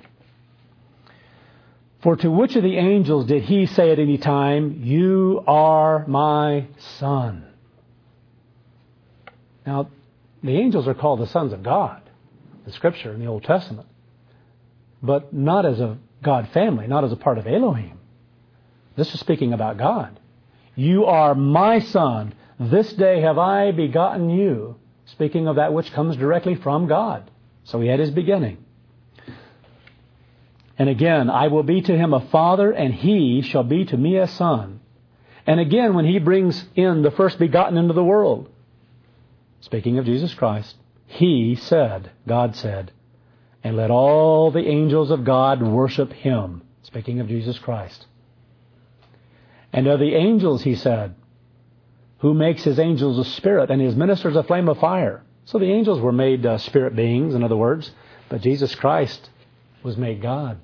For to which of the angels did he say at any time, you are my son? Now, the angels are called the sons of God in Scripture in the Old Testament, but not as a God family, not as a part of Elohim. This is speaking about God. You are my son. This day have I begotten you. Speaking of that which comes directly from God. So he had his beginning. And again, I will be to him a father, and he shall be to me a son. And again, when he brings in the first begotten into the world, speaking of Jesus Christ, he said, God said, and let all the angels of God worship him. Speaking of Jesus Christ. And of the angels, he said, who makes his angels a spirit and his ministers a flame of fire. So the angels were made spirit beings, in other words, but Jesus Christ was made God.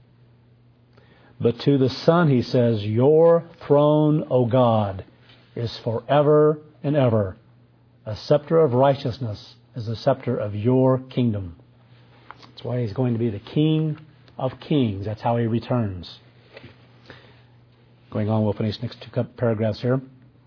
But to the Son, he says, your throne, O God, is forever and ever. A scepter of righteousness is the scepter of your kingdom. That's why he's going to be the King of kings. That's how he returns. Going on, we'll finish next two paragraphs here.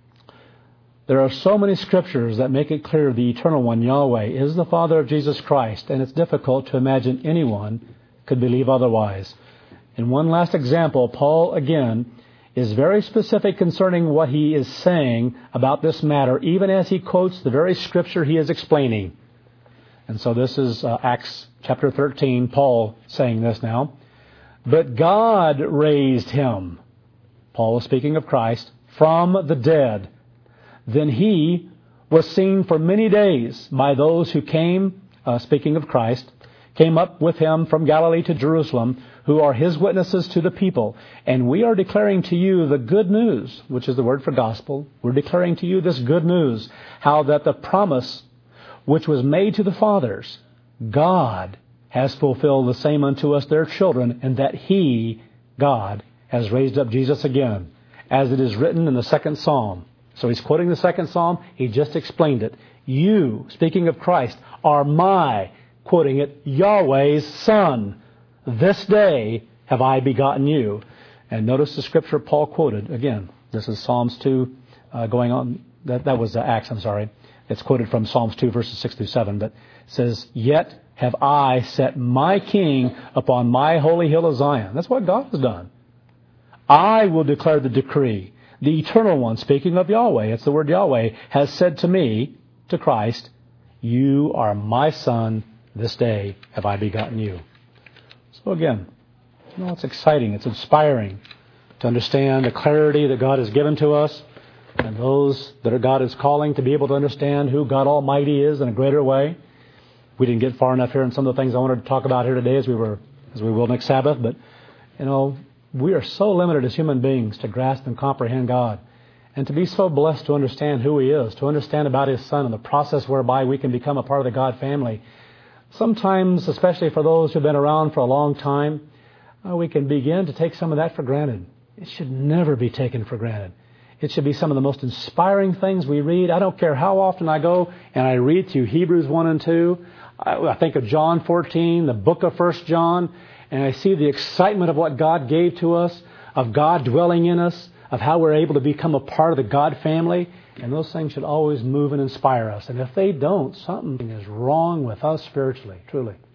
There are so many scriptures that make it clear the Eternal One, Yahweh, is the Father of Jesus Christ, and it's difficult to imagine anyone could believe otherwise. In one last example, Paul, again, is very specific concerning what he is saying about this matter, even as he quotes the very scripture he is explaining. And so this is Acts chapter 13, Paul saying this now. But God raised him, Paul is speaking of Christ, from the dead. Then he was seen for many days by those who came, speaking of Christ, came up with him from Galilee to Jerusalem, who are his witnesses to the people. And we are declaring to you the good news, which is the word for gospel. We're declaring to you this good news, how that the promise which was made to the fathers, God has fulfilled the same unto us, their children, and that he, God, has raised up Jesus again, as it is written in the second psalm. So he's quoting the second psalm. He just explained it. You, speaking of Christ, are my, quoting it, Yahweh's Son. This day have I begotten you. And notice the scripture Paul quoted. Again, this is Psalms 2 going on. That was Acts, I'm sorry. It's quoted from Psalms 2, verses 6 through 7. But it says, yet have I set my king upon my holy hill of Zion. That's what God has done. I will declare the decree. The Eternal One, speaking of Yahweh, it's the word Yahweh, has said to me, to Christ, you are my son, this day have I begotten you. So again, it's exciting, it's inspiring to understand the clarity that God has given to us, and those that God is calling to be able to understand who God Almighty is in a greater way. We didn't get far enough here in some of the things I wanted to talk about here today as we will next Sabbath, but we are so limited as human beings to grasp and comprehend God, and to be so blessed to understand who He is, to understand about His Son and the process whereby we can become a part of the God family. Sometimes, especially for those who have been around for a long time, we can begin to take some of that for granted. It should never be taken for granted. It should be some of the most inspiring things we read. I don't care how often I go and I read through Hebrews 1 and 2. I think of John 14, the book of 1 John, and I see the excitement of what God gave to us, of God dwelling in us, of how we're able to become a part of the God family. And those things should always move and inspire us. And if they don't, something is wrong with us spiritually, truly.